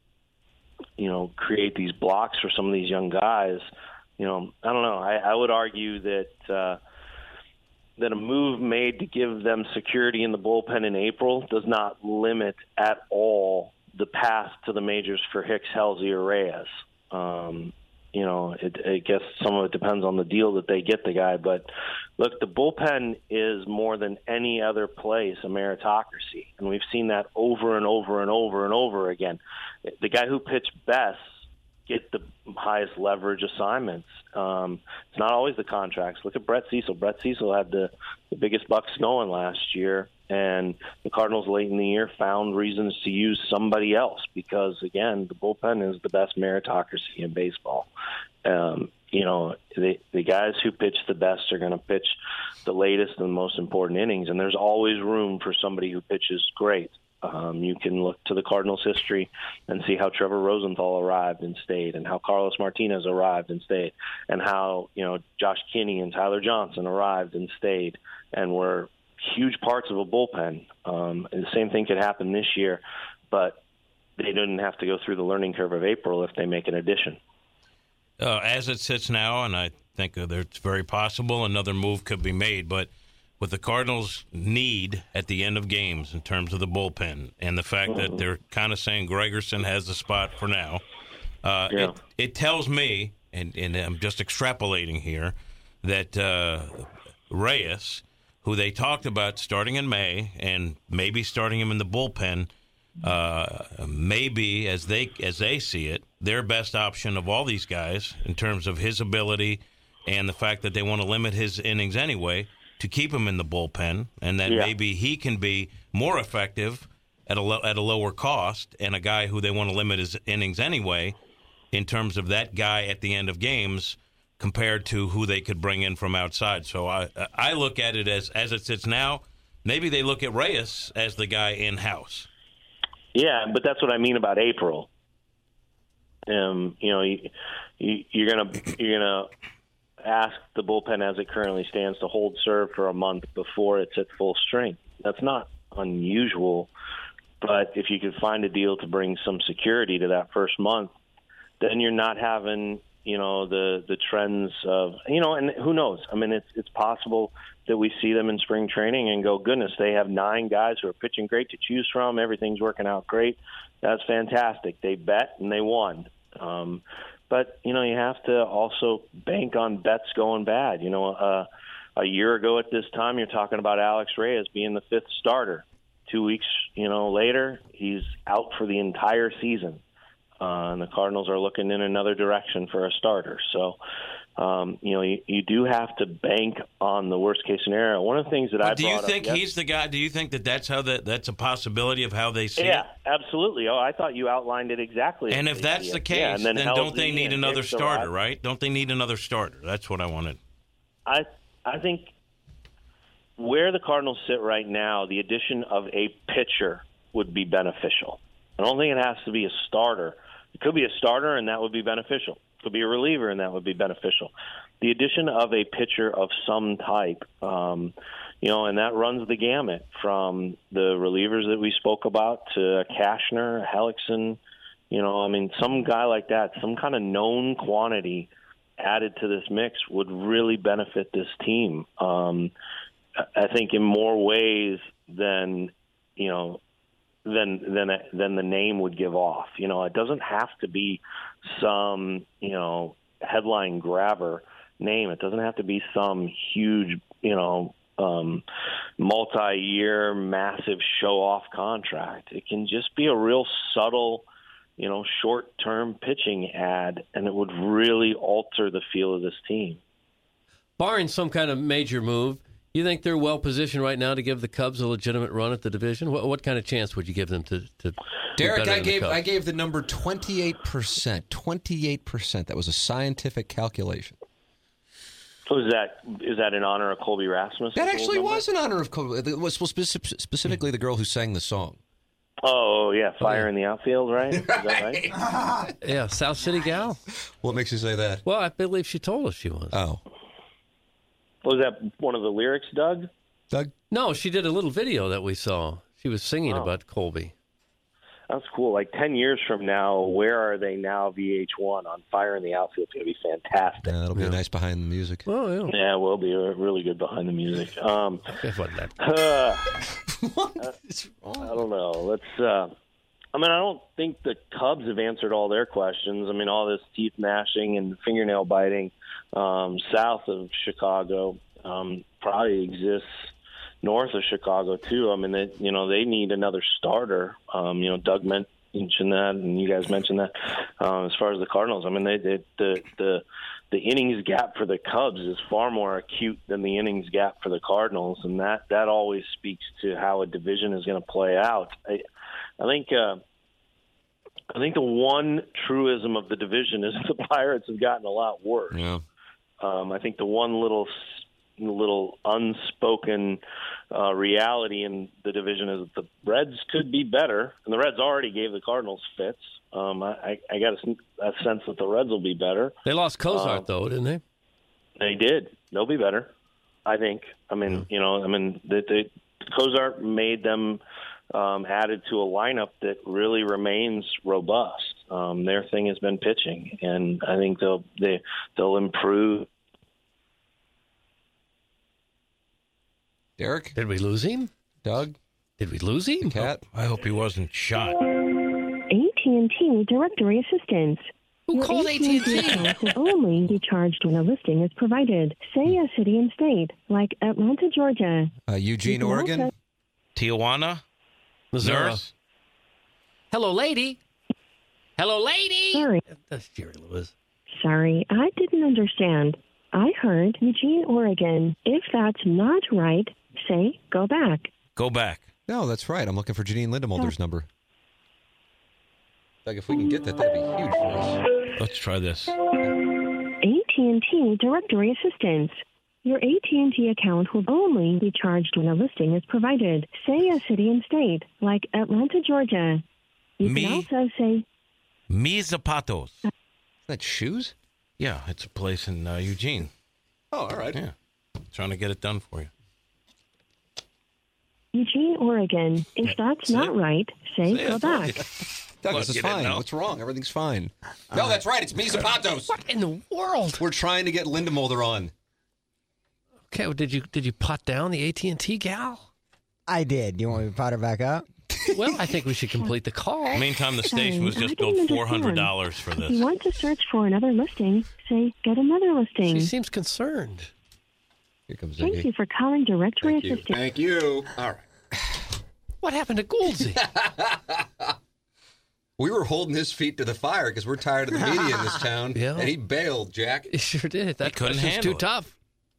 you know, create these blocks for some of these young guys. You know, I don't know. I, I would argue that uh, that a move made to give them security in the bullpen in April does not limit at all the path to the majors for Hicks, Halsey, or Reyes. Um, you know, it, I guess some of it depends on the deal that they get the guy. But, look, the bullpen is more than any other place a meritocracy. And we've seen that over and over and over and over again. The guy who pitched best get the highest leverage assignments. Um, it's not always the contracts. Look at Brett Cecil. Brett Cecil had the, the biggest bucks going last year, and the Cardinals late in the year found reasons to use somebody else because, again, the bullpen is the best meritocracy in baseball. Um, you know, the, the guys who pitch the best are going to pitch the latest and most important innings, and there's always room for somebody who pitches great. Um, you can look to the Cardinals' history and see how Trevor Rosenthal arrived and stayed, and how Carlos Martinez arrived and stayed, and how, you know, Josh Kinney and Tyler Johnson arrived and stayed and were huge parts of a bullpen. Um, and the same thing could happen this year, but they didn't have to go through the learning curve of April if they make an addition. Uh, as it sits now, and I think that it's very possible another move could be made. But with the Cardinals' need at the end of games in terms of the bullpen and the fact that they're kind of saying Gregerson has the spot for now, uh, Yeah. it, it tells me, and, and I'm just extrapolating here, that uh, Reyes, who they talked about starting in May and maybe starting him in the bullpen, uh, maybe as they as they see it, their best option of all these guys in terms of his ability and the fact that they want to limit his innings anyway, to keep him in the bullpen, and that Yeah. maybe he can be more effective at a lo- at a lower cost, and a guy who they want to limit his innings anyway, in terms of that guy at the end of games, compared to who they could bring in from outside. So I I look at it as as it sits now. Maybe they look at Reyes as the guy in house. Yeah, but that's what I mean about April. Um, you know, you, you, you're gonna you're gonna ask the bullpen as it currently stands to hold serve for a month before it's at full strength. That's not unusual, but if you could find a deal to bring some security to that first month, then you're not having, you know, the the trends of, you know, and who knows? I mean, it's it's possible that we see them in spring training and go, goodness, they have nine guys who are pitching great to choose from. Everything's working out great. That's fantastic. They bet and they won. Um, but, you know, you have to also bank on bets going bad. You know, uh, a year ago at this time, you're talking about Alex Reyes being the fifth starter. Two weeks, you know, later, he's out for the entire season. Uh, and the Cardinals are looking in another direction for a starter. So, um, you know, you, you do have to bank on the worst case scenario. One of the things that But I do you brought think up he's the guy? Do you think that that's how that that's a possibility of how they see yeah, it? absolutely. Oh, I thought you outlined it exactly. And as if they that's see the it. case, yeah, and then, then, don't they Helsley need and another Dick starter, Sarad. right? Don't they need another starter? That's what I wanted. I I think where the Cardinals sit right now, the addition of a pitcher would be beneficial. I don't think it has to be a starter. It could be a starter, and that would be beneficial. It could be a reliever, and that would be beneficial. The addition of a pitcher of some type, um, you know, and that runs the gamut from the relievers that we spoke about to Cashner, Hellickson, you know, I mean, some guy like that, some kind of known quantity added to this mix would really benefit this team. Um, I think in more ways than, you know, than than than the name would give off. You know, it doesn't have to be some, you know, headline grabber name. It doesn't have to be some huge, you know, um, multi-year, massive show-off contract. It can just be a real subtle, you know, short-term pitching ad, and it would really alter the feel of this team. Barring some kind of major move, you think they're well positioned right now to give the Cubs a legitimate run at the division? What, what kind of chance would you give them to? to Derek, be I better than the gave Cubs? I gave the number twenty-eight percent. twenty-eight percent. That was a scientific calculation. So is that is that in honor of Colby Rasmus? That actually was in honor of Cole. It was specific, specifically the girl who sang the song. Oh, yeah, Fire in the Outfield, right? Is that right? Yeah, South City gal. What makes you say that? Well, I believe she told us she was. Oh. Was that one of the lyrics, Doug? Doug? No, she did a little video that we saw. She was singing Wow. about Colby. That's cool. Like ten years from now, where are they now? V H one on Fire in the Outfield. It's going to be fantastic. Yeah, that'll be Yeah. nice behind the music. Oh, yeah. Yeah, it will be really good behind the music. Um, It wasn't that. uh, What is I wrong? don't know. Let's. Uh, I mean, I don't think the Cubs have answered all their questions. I mean, all this teeth gnashing and fingernail biting um, south of Chicago um, probably exists north of Chicago too. I mean, they, you know, they need another starter. Um, you know, Doug mentioned that, and you guys mentioned that. Um, as far as the Cardinals, I mean, they, they the the the innings gap for the Cubs is far more acute than the innings gap for the Cardinals, and that that always speaks to how a division is going to play out. I, I think. Uh, I think the one truism of the division is the Pirates have gotten a lot worse. Yeah. Um, I think the one little little unspoken uh, reality in the division is that the Reds could be better, and the Reds already gave the Cardinals fits. Um, I, I got a, a sense that the Reds will be better. They lost Cozart, Um, though, didn't they? They did. They'll be better, I think. I mean, you know, I mean, they, they, Cozart made them um, added to a lineup that really remains robust. Um, their thing has been pitching, and I think they'll they, they'll improve Derek? Did we lose him? Doug? Did we lose him? Cat? I hope he wasn't shot. A T and T Directory Assistance. Who Your called A T and T? account will only be charged when a listing is provided. Say a city and state, like Atlanta, Georgia. Uh, Eugene, You can Oregon? also- Tijuana? Missouri. Nurse? Hello, lady. Hello, lady. Sorry. That's Jerry Lewis. Sorry, I didn't understand. I heard Eugene, Oregon. If that's not right, say go back. Go back. No, that's right. I'm looking for Janine Lindemulder's number. Doug, if we can get that, that'd be huge for us. Let's try this. A T and T Directory Assistance. Your A T and T account will only be charged when a listing is provided. Say a city and state, like Atlanta, Georgia. You Me? can also say Mi Zapatos. That shoes? Yeah, it's a place in uh, Eugene. Oh, all right. Yeah. Trying to get it done for you. Eugene, Oregon. If that's not right, say Say go it. back. Doug, Look, this is you didn't fine. know. What's wrong? Everything's fine. No, that's right. It's me, Zapatos. What in the world? We're trying to get Lindemulder on. Okay, well, did you did you pot down the A T and T gal? I did. You want me to pot her back up? Well, I think we should complete the call. Meantime, the station Sorry, was I just didn't billed four hundred dollars understand. for If you this. want to search for another listing, say get another listing. She seems concerned. Here comes Thank Ziggy. you for calling Directory Thank you. Assistance. Thank you. All right. What happened to Gouldsy? We were holding his feet to the fire because we're tired of the media in this town. Yeah. And he bailed, Jack. He sure did. That couldn't question's handle too it. tough.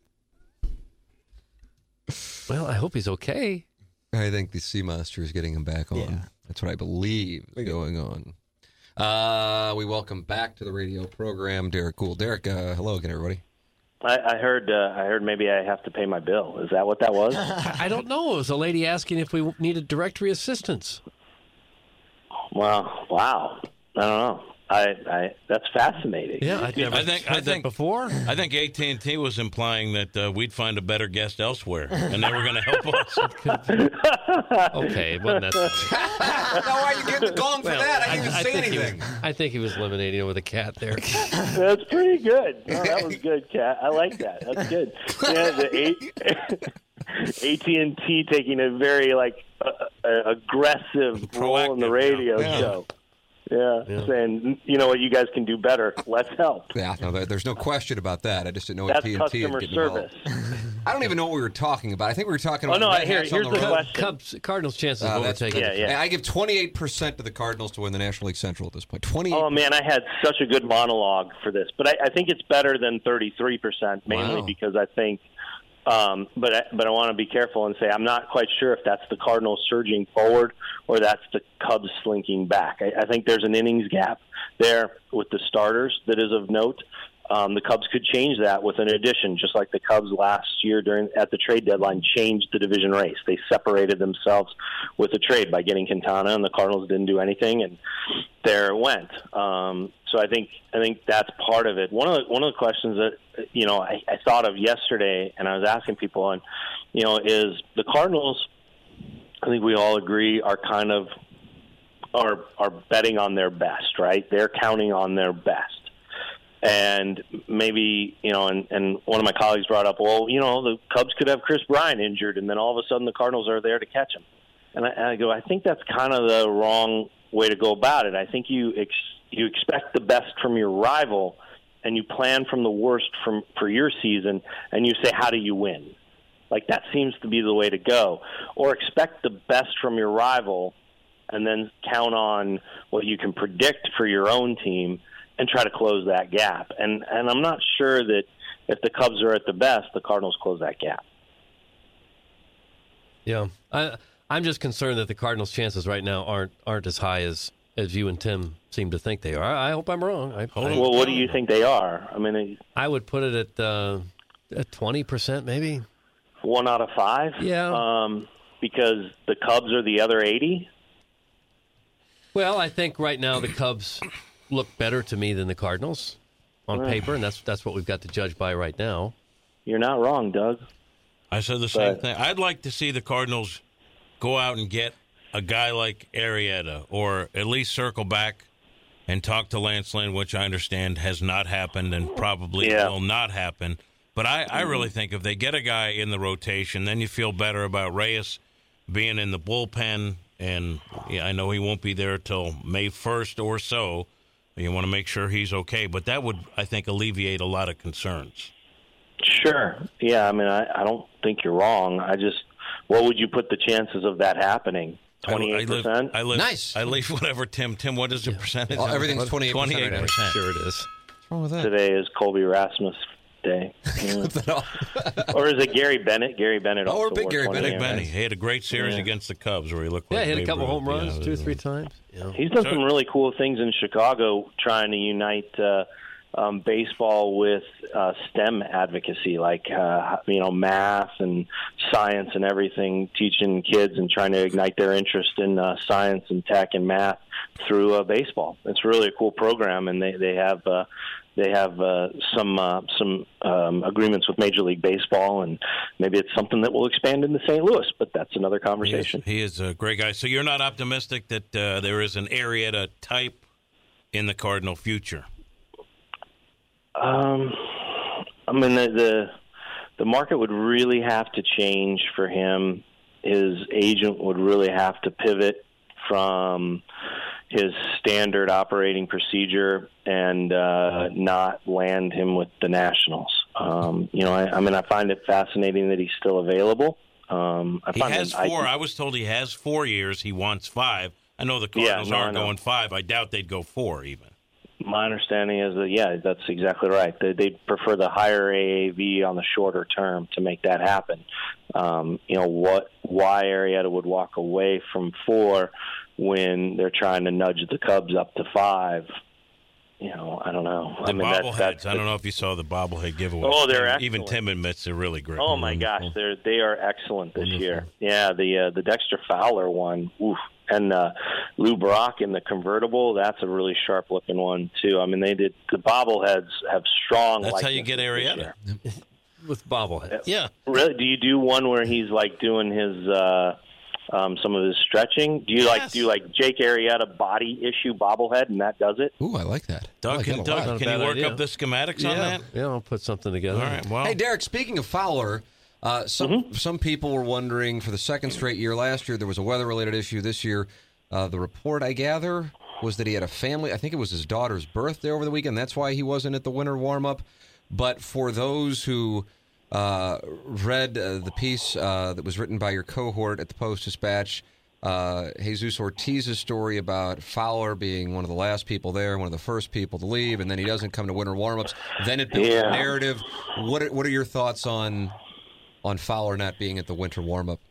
Well, I hope he's okay. I think the Sea Monster is getting him back on. Yeah. That's what I believe is going on. Uh, we welcome back to the radio program Derek Gould. Derek, uh, hello again, everybody. I, I heard. Uh, I heard maybe I have to pay my bill. Is that what that was? I I don't know. It was a lady asking if we needed directory assistance. Well, wow. I don't know. I, I that's fascinating. Yeah, I'd never I think- heard I think- that before. I think A T and T was implying that uh, we'd find a better guest elsewhere, and they were going to help us. Okay, it wasn't that. Now, why are you getting the gong for Well, that? I didn't even say think he anything. was, I think he was eliminating it with a cat there. That's pretty good. No, that was good, Kat. I like that. That's good. Yeah, the A T and T taking a very like uh, uh, aggressive role in the Proactive, radio yeah. show. Yeah, Yeah. saying you know what, you guys can do better. Let's help. Yeah, no, there- there's no question about that. I just didn't know That's A T and T had customer get service. involved. I don't even know what we were talking about. I think we were talking Oh, about no, red I hear it. hats on Here's the road. question. Cubs, Cardinals' chances Uh, of that's overtaking. Yeah, yeah. I give twenty-eight percent to the Cardinals to win the National League Central at this point. twenty-eight Oh man, I had such a good monologue for this, but I, I think it's better than thirty-three percent, mainly Wow. because I think. Um, but I, but I want to be careful and say I'm not quite sure if that's the Cardinals surging forward or that's the Cubs slinking back. I, I think there's an innings gap there with the starters that is of note. Um, the Cubs could change that with an addition, just like the Cubs last year during at the trade deadline changed the division race. They separated themselves with the trade by getting Quintana, and the Cardinals didn't do anything, and there it went. Um, so I think I think that's part of it. One of the, one of the questions that you know I, I thought of yesterday, and I was asking people on, you know, is the Cardinals. I think we all agree are kind of are are betting on their best, right? They're counting on their best. And maybe, you know, and, and one of my colleagues brought up, well, you know, the Cubs could have Chris Bryant injured, and then all of a sudden the Cardinals are there to catch him. And I, and I go, I think that's kind of the wrong way to go about it. I think you ex, you expect the best from your rival, and you plan from the worst from for your season, and you say, how do you win? Like, that seems to be the way to go. Or expect the best from your rival, and then count on what you can predict for your own team, and try to close that gap. And and I'm not sure that if the Cubs are at the best, the Cardinals close that gap. Yeah, I, I'm just concerned that the Cardinals' chances right now aren't aren't as high as, as you and Tim seem to think they are. I hope I'm wrong. I, I, Well, what do you think they are? I mean, I would put it at uh, at twenty percent maybe. one out of five? Yeah. Um, because the Cubs are the other eighty? Well, I think right now the Cubs look better to me than the Cardinals on Well. paper, and that's that's what we've got to judge by right now. You're not wrong, Doug. I said the same But- thing. I'd like to see the Cardinals go out and get a guy like Arrieta, or at least circle back and talk to Lance Lynn, which I understand has not happened and probably Yeah. will not happen. But I, I really think if they get a guy in the rotation, then you feel better about Reyes being in the bullpen. And yeah, I know he won't be there till May first or so. You want to make sure he's okay. But that would, I think, alleviate a lot of concerns. Sure. Yeah, I mean, I, I don't think you're wrong. I just, what would you put the chances of that happening? twenty-eight percent? I live, Nice. I leave whatever, Tim. Tim, what is the percentage? Well, everything's twenty-eight percent. twenty-eight percent. Sure it is. What's wrong with that? Today is Colby Rasmus Day. Yeah. Or is it Gary Bennett? Gary Bennett. Oh, we're also big wore Gary twenty. Bennett. Big Benny. He had a great series Yeah. against the Cubs where he looked Yeah, like he hit a Babe couple Ruth. home runs, Yeah, two or three times. Yeah. He's done So- some really cool things in Chicago, trying to unite uh, um, baseball with uh, STEM advocacy, like uh, you know, math and science and everything. Teaching kids and trying to ignite their interest in uh, science and tech and math through uh, baseball. It's really a cool program, and they they have. Uh, They have uh, some uh, some um, agreements with Major League Baseball, and maybe it's something that will expand into Saint Louis, but that's another conversation. He is, he is a great guy. So you're not optimistic that uh, there is an Arrieta type in the Cardinal future? Um, I mean, the, the the market would really have to change for him. His agent would really have to pivot from his standard operating procedure and uh, not land him with the Nationals. Um, you know, I, I mean, I find it fascinating that he's still available. Um, I He find has that four. I, I was told he has four years. He wants five. I know the Yeah, Cardinals no, I aren't know. going five. I doubt they'd go four even. My understanding is that, yeah, that's exactly right. They, they'd prefer the higher A A V on the shorter term to make that happen. Um, you know, what? Why Arrieta would walk away from four when they're trying to nudge the Cubs up to five? You know, I don't know. The I mean, that's, bobbleheads. that's I don't know if you saw the bobblehead giveaway. Oh, they're Tim- Even excellent. Tim admits they're really great. Oh my gosh, they're they are excellent this year. Yeah, the uh, the Dexter Fowler one, oof, and uh, Lou Brock in the convertible. That's a really sharp looking one too. I mean, they did the bobbleheads have strong. That's how you likenesses get this Arrieta. year. With bobbleheads. Yeah. Really? Do you do one where he's like doing his uh, um, some of his stretching? Do you like Yes. do you like Jake Arrieta body issue bobblehead, and that does it? Ooh, I like that. I Doug, like can, that a lot. Doug, Not a can you bad work idea. up the schematics on Yeah, that? yeah, I'll put something together. All right. Well, Hey, Derek, speaking of Fowler, uh, some Mm-hmm. some people were wondering for the second straight year last year, there was a weather-related issue this year. Uh, the report, I gather, was that he had a family. I think it was his daughter's birthday over the weekend. That's why he wasn't at the winter warm-up. But for those who uh, read uh, the piece uh, that was written by your cohort at the Post-Dispatch, uh, Jesus Ortiz's story about Fowler being one of the last people there, one of the first people to leave, and then he doesn't come to winter warm-ups. Then it builds Yeah. a narrative. What are, what are your thoughts on on Fowler not being at the winter warm-up?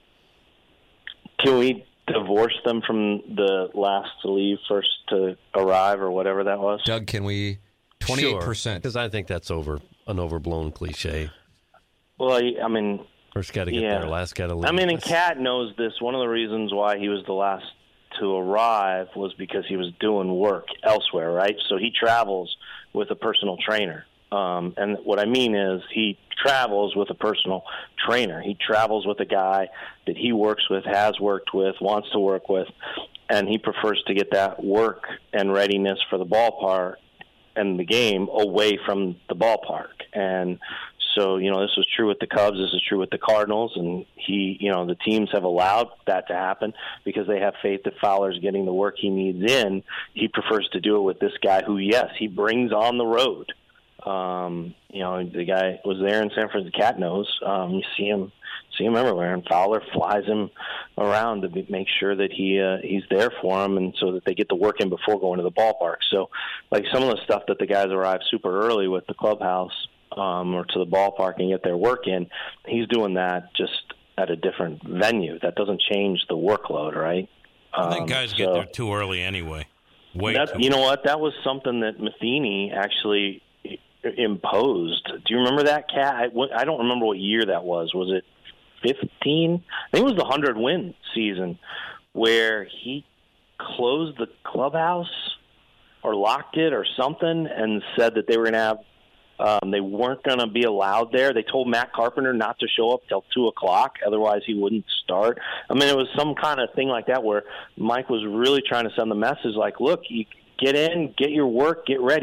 Can we divorce them from the last to leave, first to arrive, or whatever that was? Doug, can we twenty-eight percent? Because I think that's over an overblown cliche. Well, I, I mean, First got to get Yeah. there, last got to leave. I mean, and Kat knows this. One of the reasons why he was the last to arrive was because he was doing work elsewhere, right? So he travels with a personal trainer. Um, and what I mean is he travels with a personal trainer. He travels with a guy that he works with, has worked with, wants to work with, and he prefers to get that work and readiness for the ballpark and the game away from the ballpark. And so, you know, this was true with the Cubs. This is true with the Cardinals. And he, you know, the teams have allowed that to happen because they have faith that Fowler's getting the work he needs in. He prefers to do it with this guy who, yes, he brings on the road. Um, you know, the guy was there in San Francisco. Cat knows. Um, you see him, see him everywhere, and Fowler flies him around to be, make sure that he uh, he's there for him, and so that they get the work in before going to the ballpark. So, like some of the stuff that the guys arrive super early with the clubhouse um, or to the ballpark and get their work in, he's doing that just at a different venue. That doesn't change the workload, right? I think Um, guys get so- there too early anyway. Way that, too you know what? That was something that Matheny actually imposed. Do you remember that, Cat? I, I don't remember what year that was. Was it fifteen? I think it was the hundred-win season where he closed the clubhouse or locked it or something and said that they were going to have um, they weren't going to be allowed there. They told Matt Carpenter not to show up till two o'clock, otherwise he wouldn't start. I mean, it was some kind of thing like that where Mike was really trying to send the message like, look, you get in, get your work, get ready.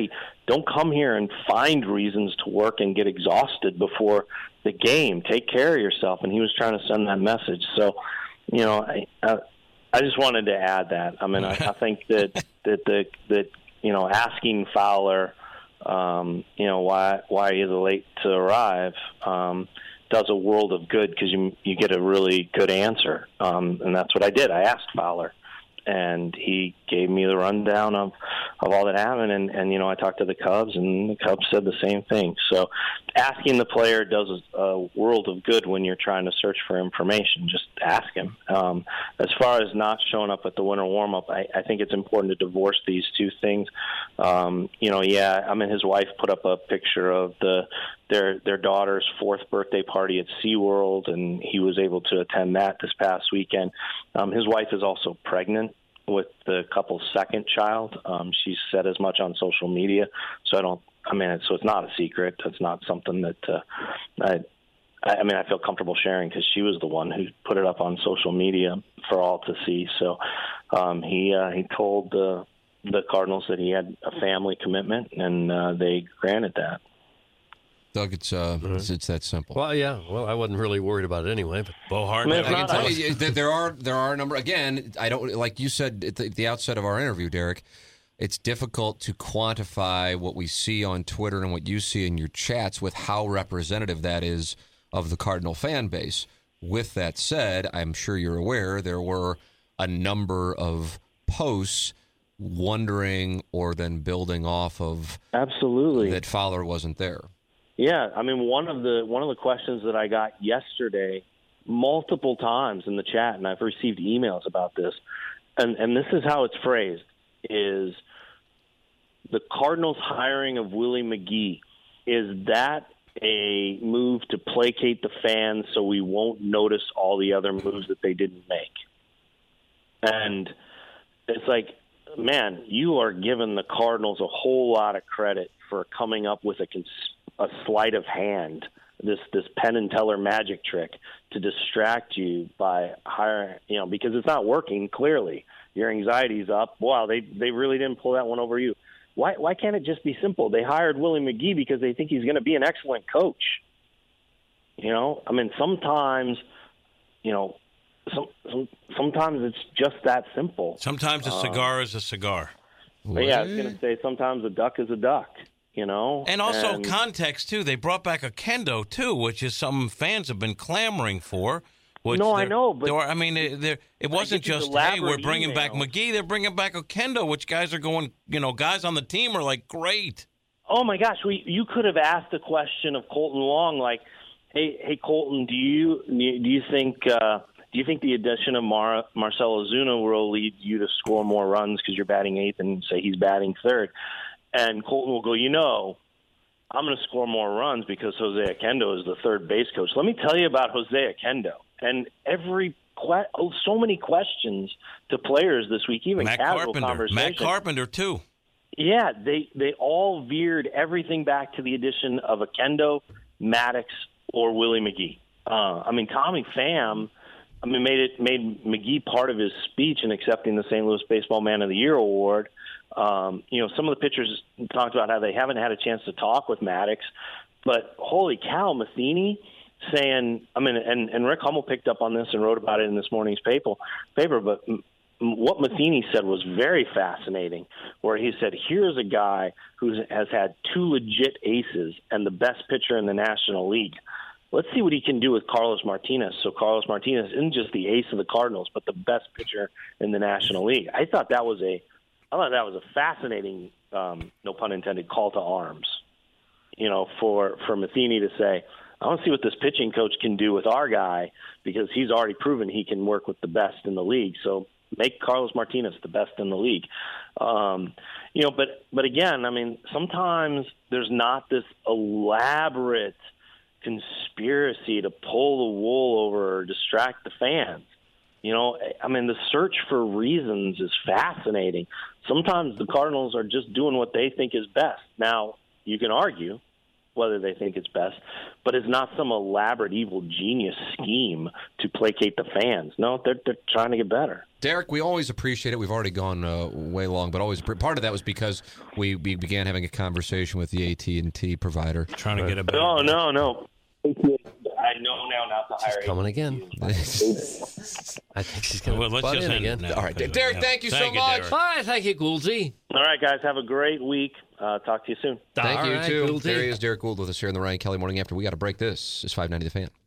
don't come here and find reasons to work and get exhausted before the game. Take care of yourself. And he was trying to send that message. So, you know, I I, I just wanted to add that. I mean, I, I think that that the that you know, asking Fowler, um, you know, why why he is late to arrive, um, does a world of good because you you get a really good answer, um, and that's what I did. I asked Fowler, and he gave me the rundown of, of all that happened. And, and, you know, I talked to the Cubs, and the Cubs said the same thing. So asking the player does a world of good when you're trying to search for information. Just ask him. Um, as far as not showing up at the winter warm-up, I, I think it's important to divorce these two things. Um, you know, yeah, I mean, his wife put up a picture of the their their daughter's fourth birthday party at SeaWorld, and he was able to attend that this past weekend. Um, his wife is also pregnant with the couple's second child. Um, she's said as much on social media, so I don't. I mean, so it's not a secret. It's not something that uh, I. I mean, I feel comfortable sharing because she was the one who put it up on social media for all to see. So um, he uh, he told the the Cardinals that he had a family commitment, and uh, they granted that. Doug, it's uh, mm-hmm. it's, it's that simple. Well, yeah. Well, I wasn't really worried about it anyway. But Bo Hart, I, mean, I can tell you that there are there are a number. Again, I don't like you said at the, the outset of our interview, Derek. It's difficult to quantify what we see on Twitter and what you see in your chats with how representative that is of the Cardinal fan base. With that said, I'm sure you're aware there were a number of posts wondering or then building off of absolutely that Fowler wasn't there. Yeah, I mean, one of the one of the questions that I got yesterday multiple times in the chat, and I've received emails about this, and, and this is how it's phrased, is the Cardinals' hiring of Willie McGee, is that a move to placate the fans so we won't notice all the other moves that they didn't make? And it's like, man, you are giving the Cardinals a whole lot of credit for coming up with a cons- a sleight of hand, this this Penn and Teller magic trick to distract you by hiring, you know, because it's not working. Clearly, your anxiety's up. Wow, they they really didn't pull that one over you. Why why can't it just be simple? They hired Willie McGee because they think he's going to be an excellent coach. You know, I mean, sometimes, you know, some, some sometimes it's just that simple. Sometimes a cigar um, is a cigar. But yeah, I was going to say sometimes a duck is a duck. You know, and also and, context too. They brought back Oquendo too, which is something fans have been clamoring for. Which no, I know, but were, I mean, it, it wasn't just hey, we're bringing email. back McGee. They're bringing back Oquendo, which guys are going. You know, guys on the team are like, great. Oh my gosh, we you could have asked the question of Colton Long, like, hey, hey, Colton, do you do you think uh, do you think the addition of Mar- Marcell Ozuna will lead you to score more runs because you're batting eighth and say he's batting third? And Colton will go, you know, I'm going to score more runs because Jose Oquendo is the third base coach. Let me tell you about Jose Oquendo. And every que- oh, so many questions to players this week, even Matt casual Carpenter. conversation. Matt Carpenter, too. Yeah, they, they all veered everything back to the addition of Oquendo, Maddox, or Willie McGee. Uh, I mean, Tommy Pham, I mean, made it made McGee part of his speech in accepting the Saint Louis Baseball Man of the Year award. Um, you know, some of the pitchers talked about how they haven't had a chance to talk with Maddox, but holy cow, Matheny saying, I mean, and, and Rick Hummel picked up on this and wrote about it in this morning's paper, paper but m- what Matheny said was very fascinating, where he said, here's a guy who has had two legit aces and the best pitcher in the National League. Let's see what he can do with Carlos Martinez. So Carlos Martinez isn't just the ace of the Cardinals, but the best pitcher in the National League. I thought that was a I thought that was a fascinating, um, no pun intended, call to arms, you know, for, for Matheny to say, I want to see what this pitching coach can do with our guy because he's already proven he can work with the best in the league. So make Carlos Martinez the best in the league. Um, you know, but, but again, I mean, sometimes there's not this elaborate conspiracy to pull the wool over or distract the fans. You know, I mean, the search for reasons is fascinating. Sometimes the Cardinals are just doing what they think is best. Now, you can argue whether they think it's best, but it's not some elaborate evil genius scheme to placate the fans. No, they're they're trying to get better. Derek, we always appreciate it. We've already gone uh, way long, but always part of that was because we, we began having a conversation with the A T and T provider. Trying to get a better. No, no, no. I know now not to hire. She's coming again. I think she's going to well, let's butt just in end it again. now. All right, Derek, thank you Thank so you, much. Derek. All right, thank you, Gouldsy. All right, guys, have a great week. Uh, talk to you soon. Thank All you, right, too. Gouldsy. There he is, Derek Gould with us here in the Ryan Kelly Morning After. We got to break this. It's five ninety The Fan.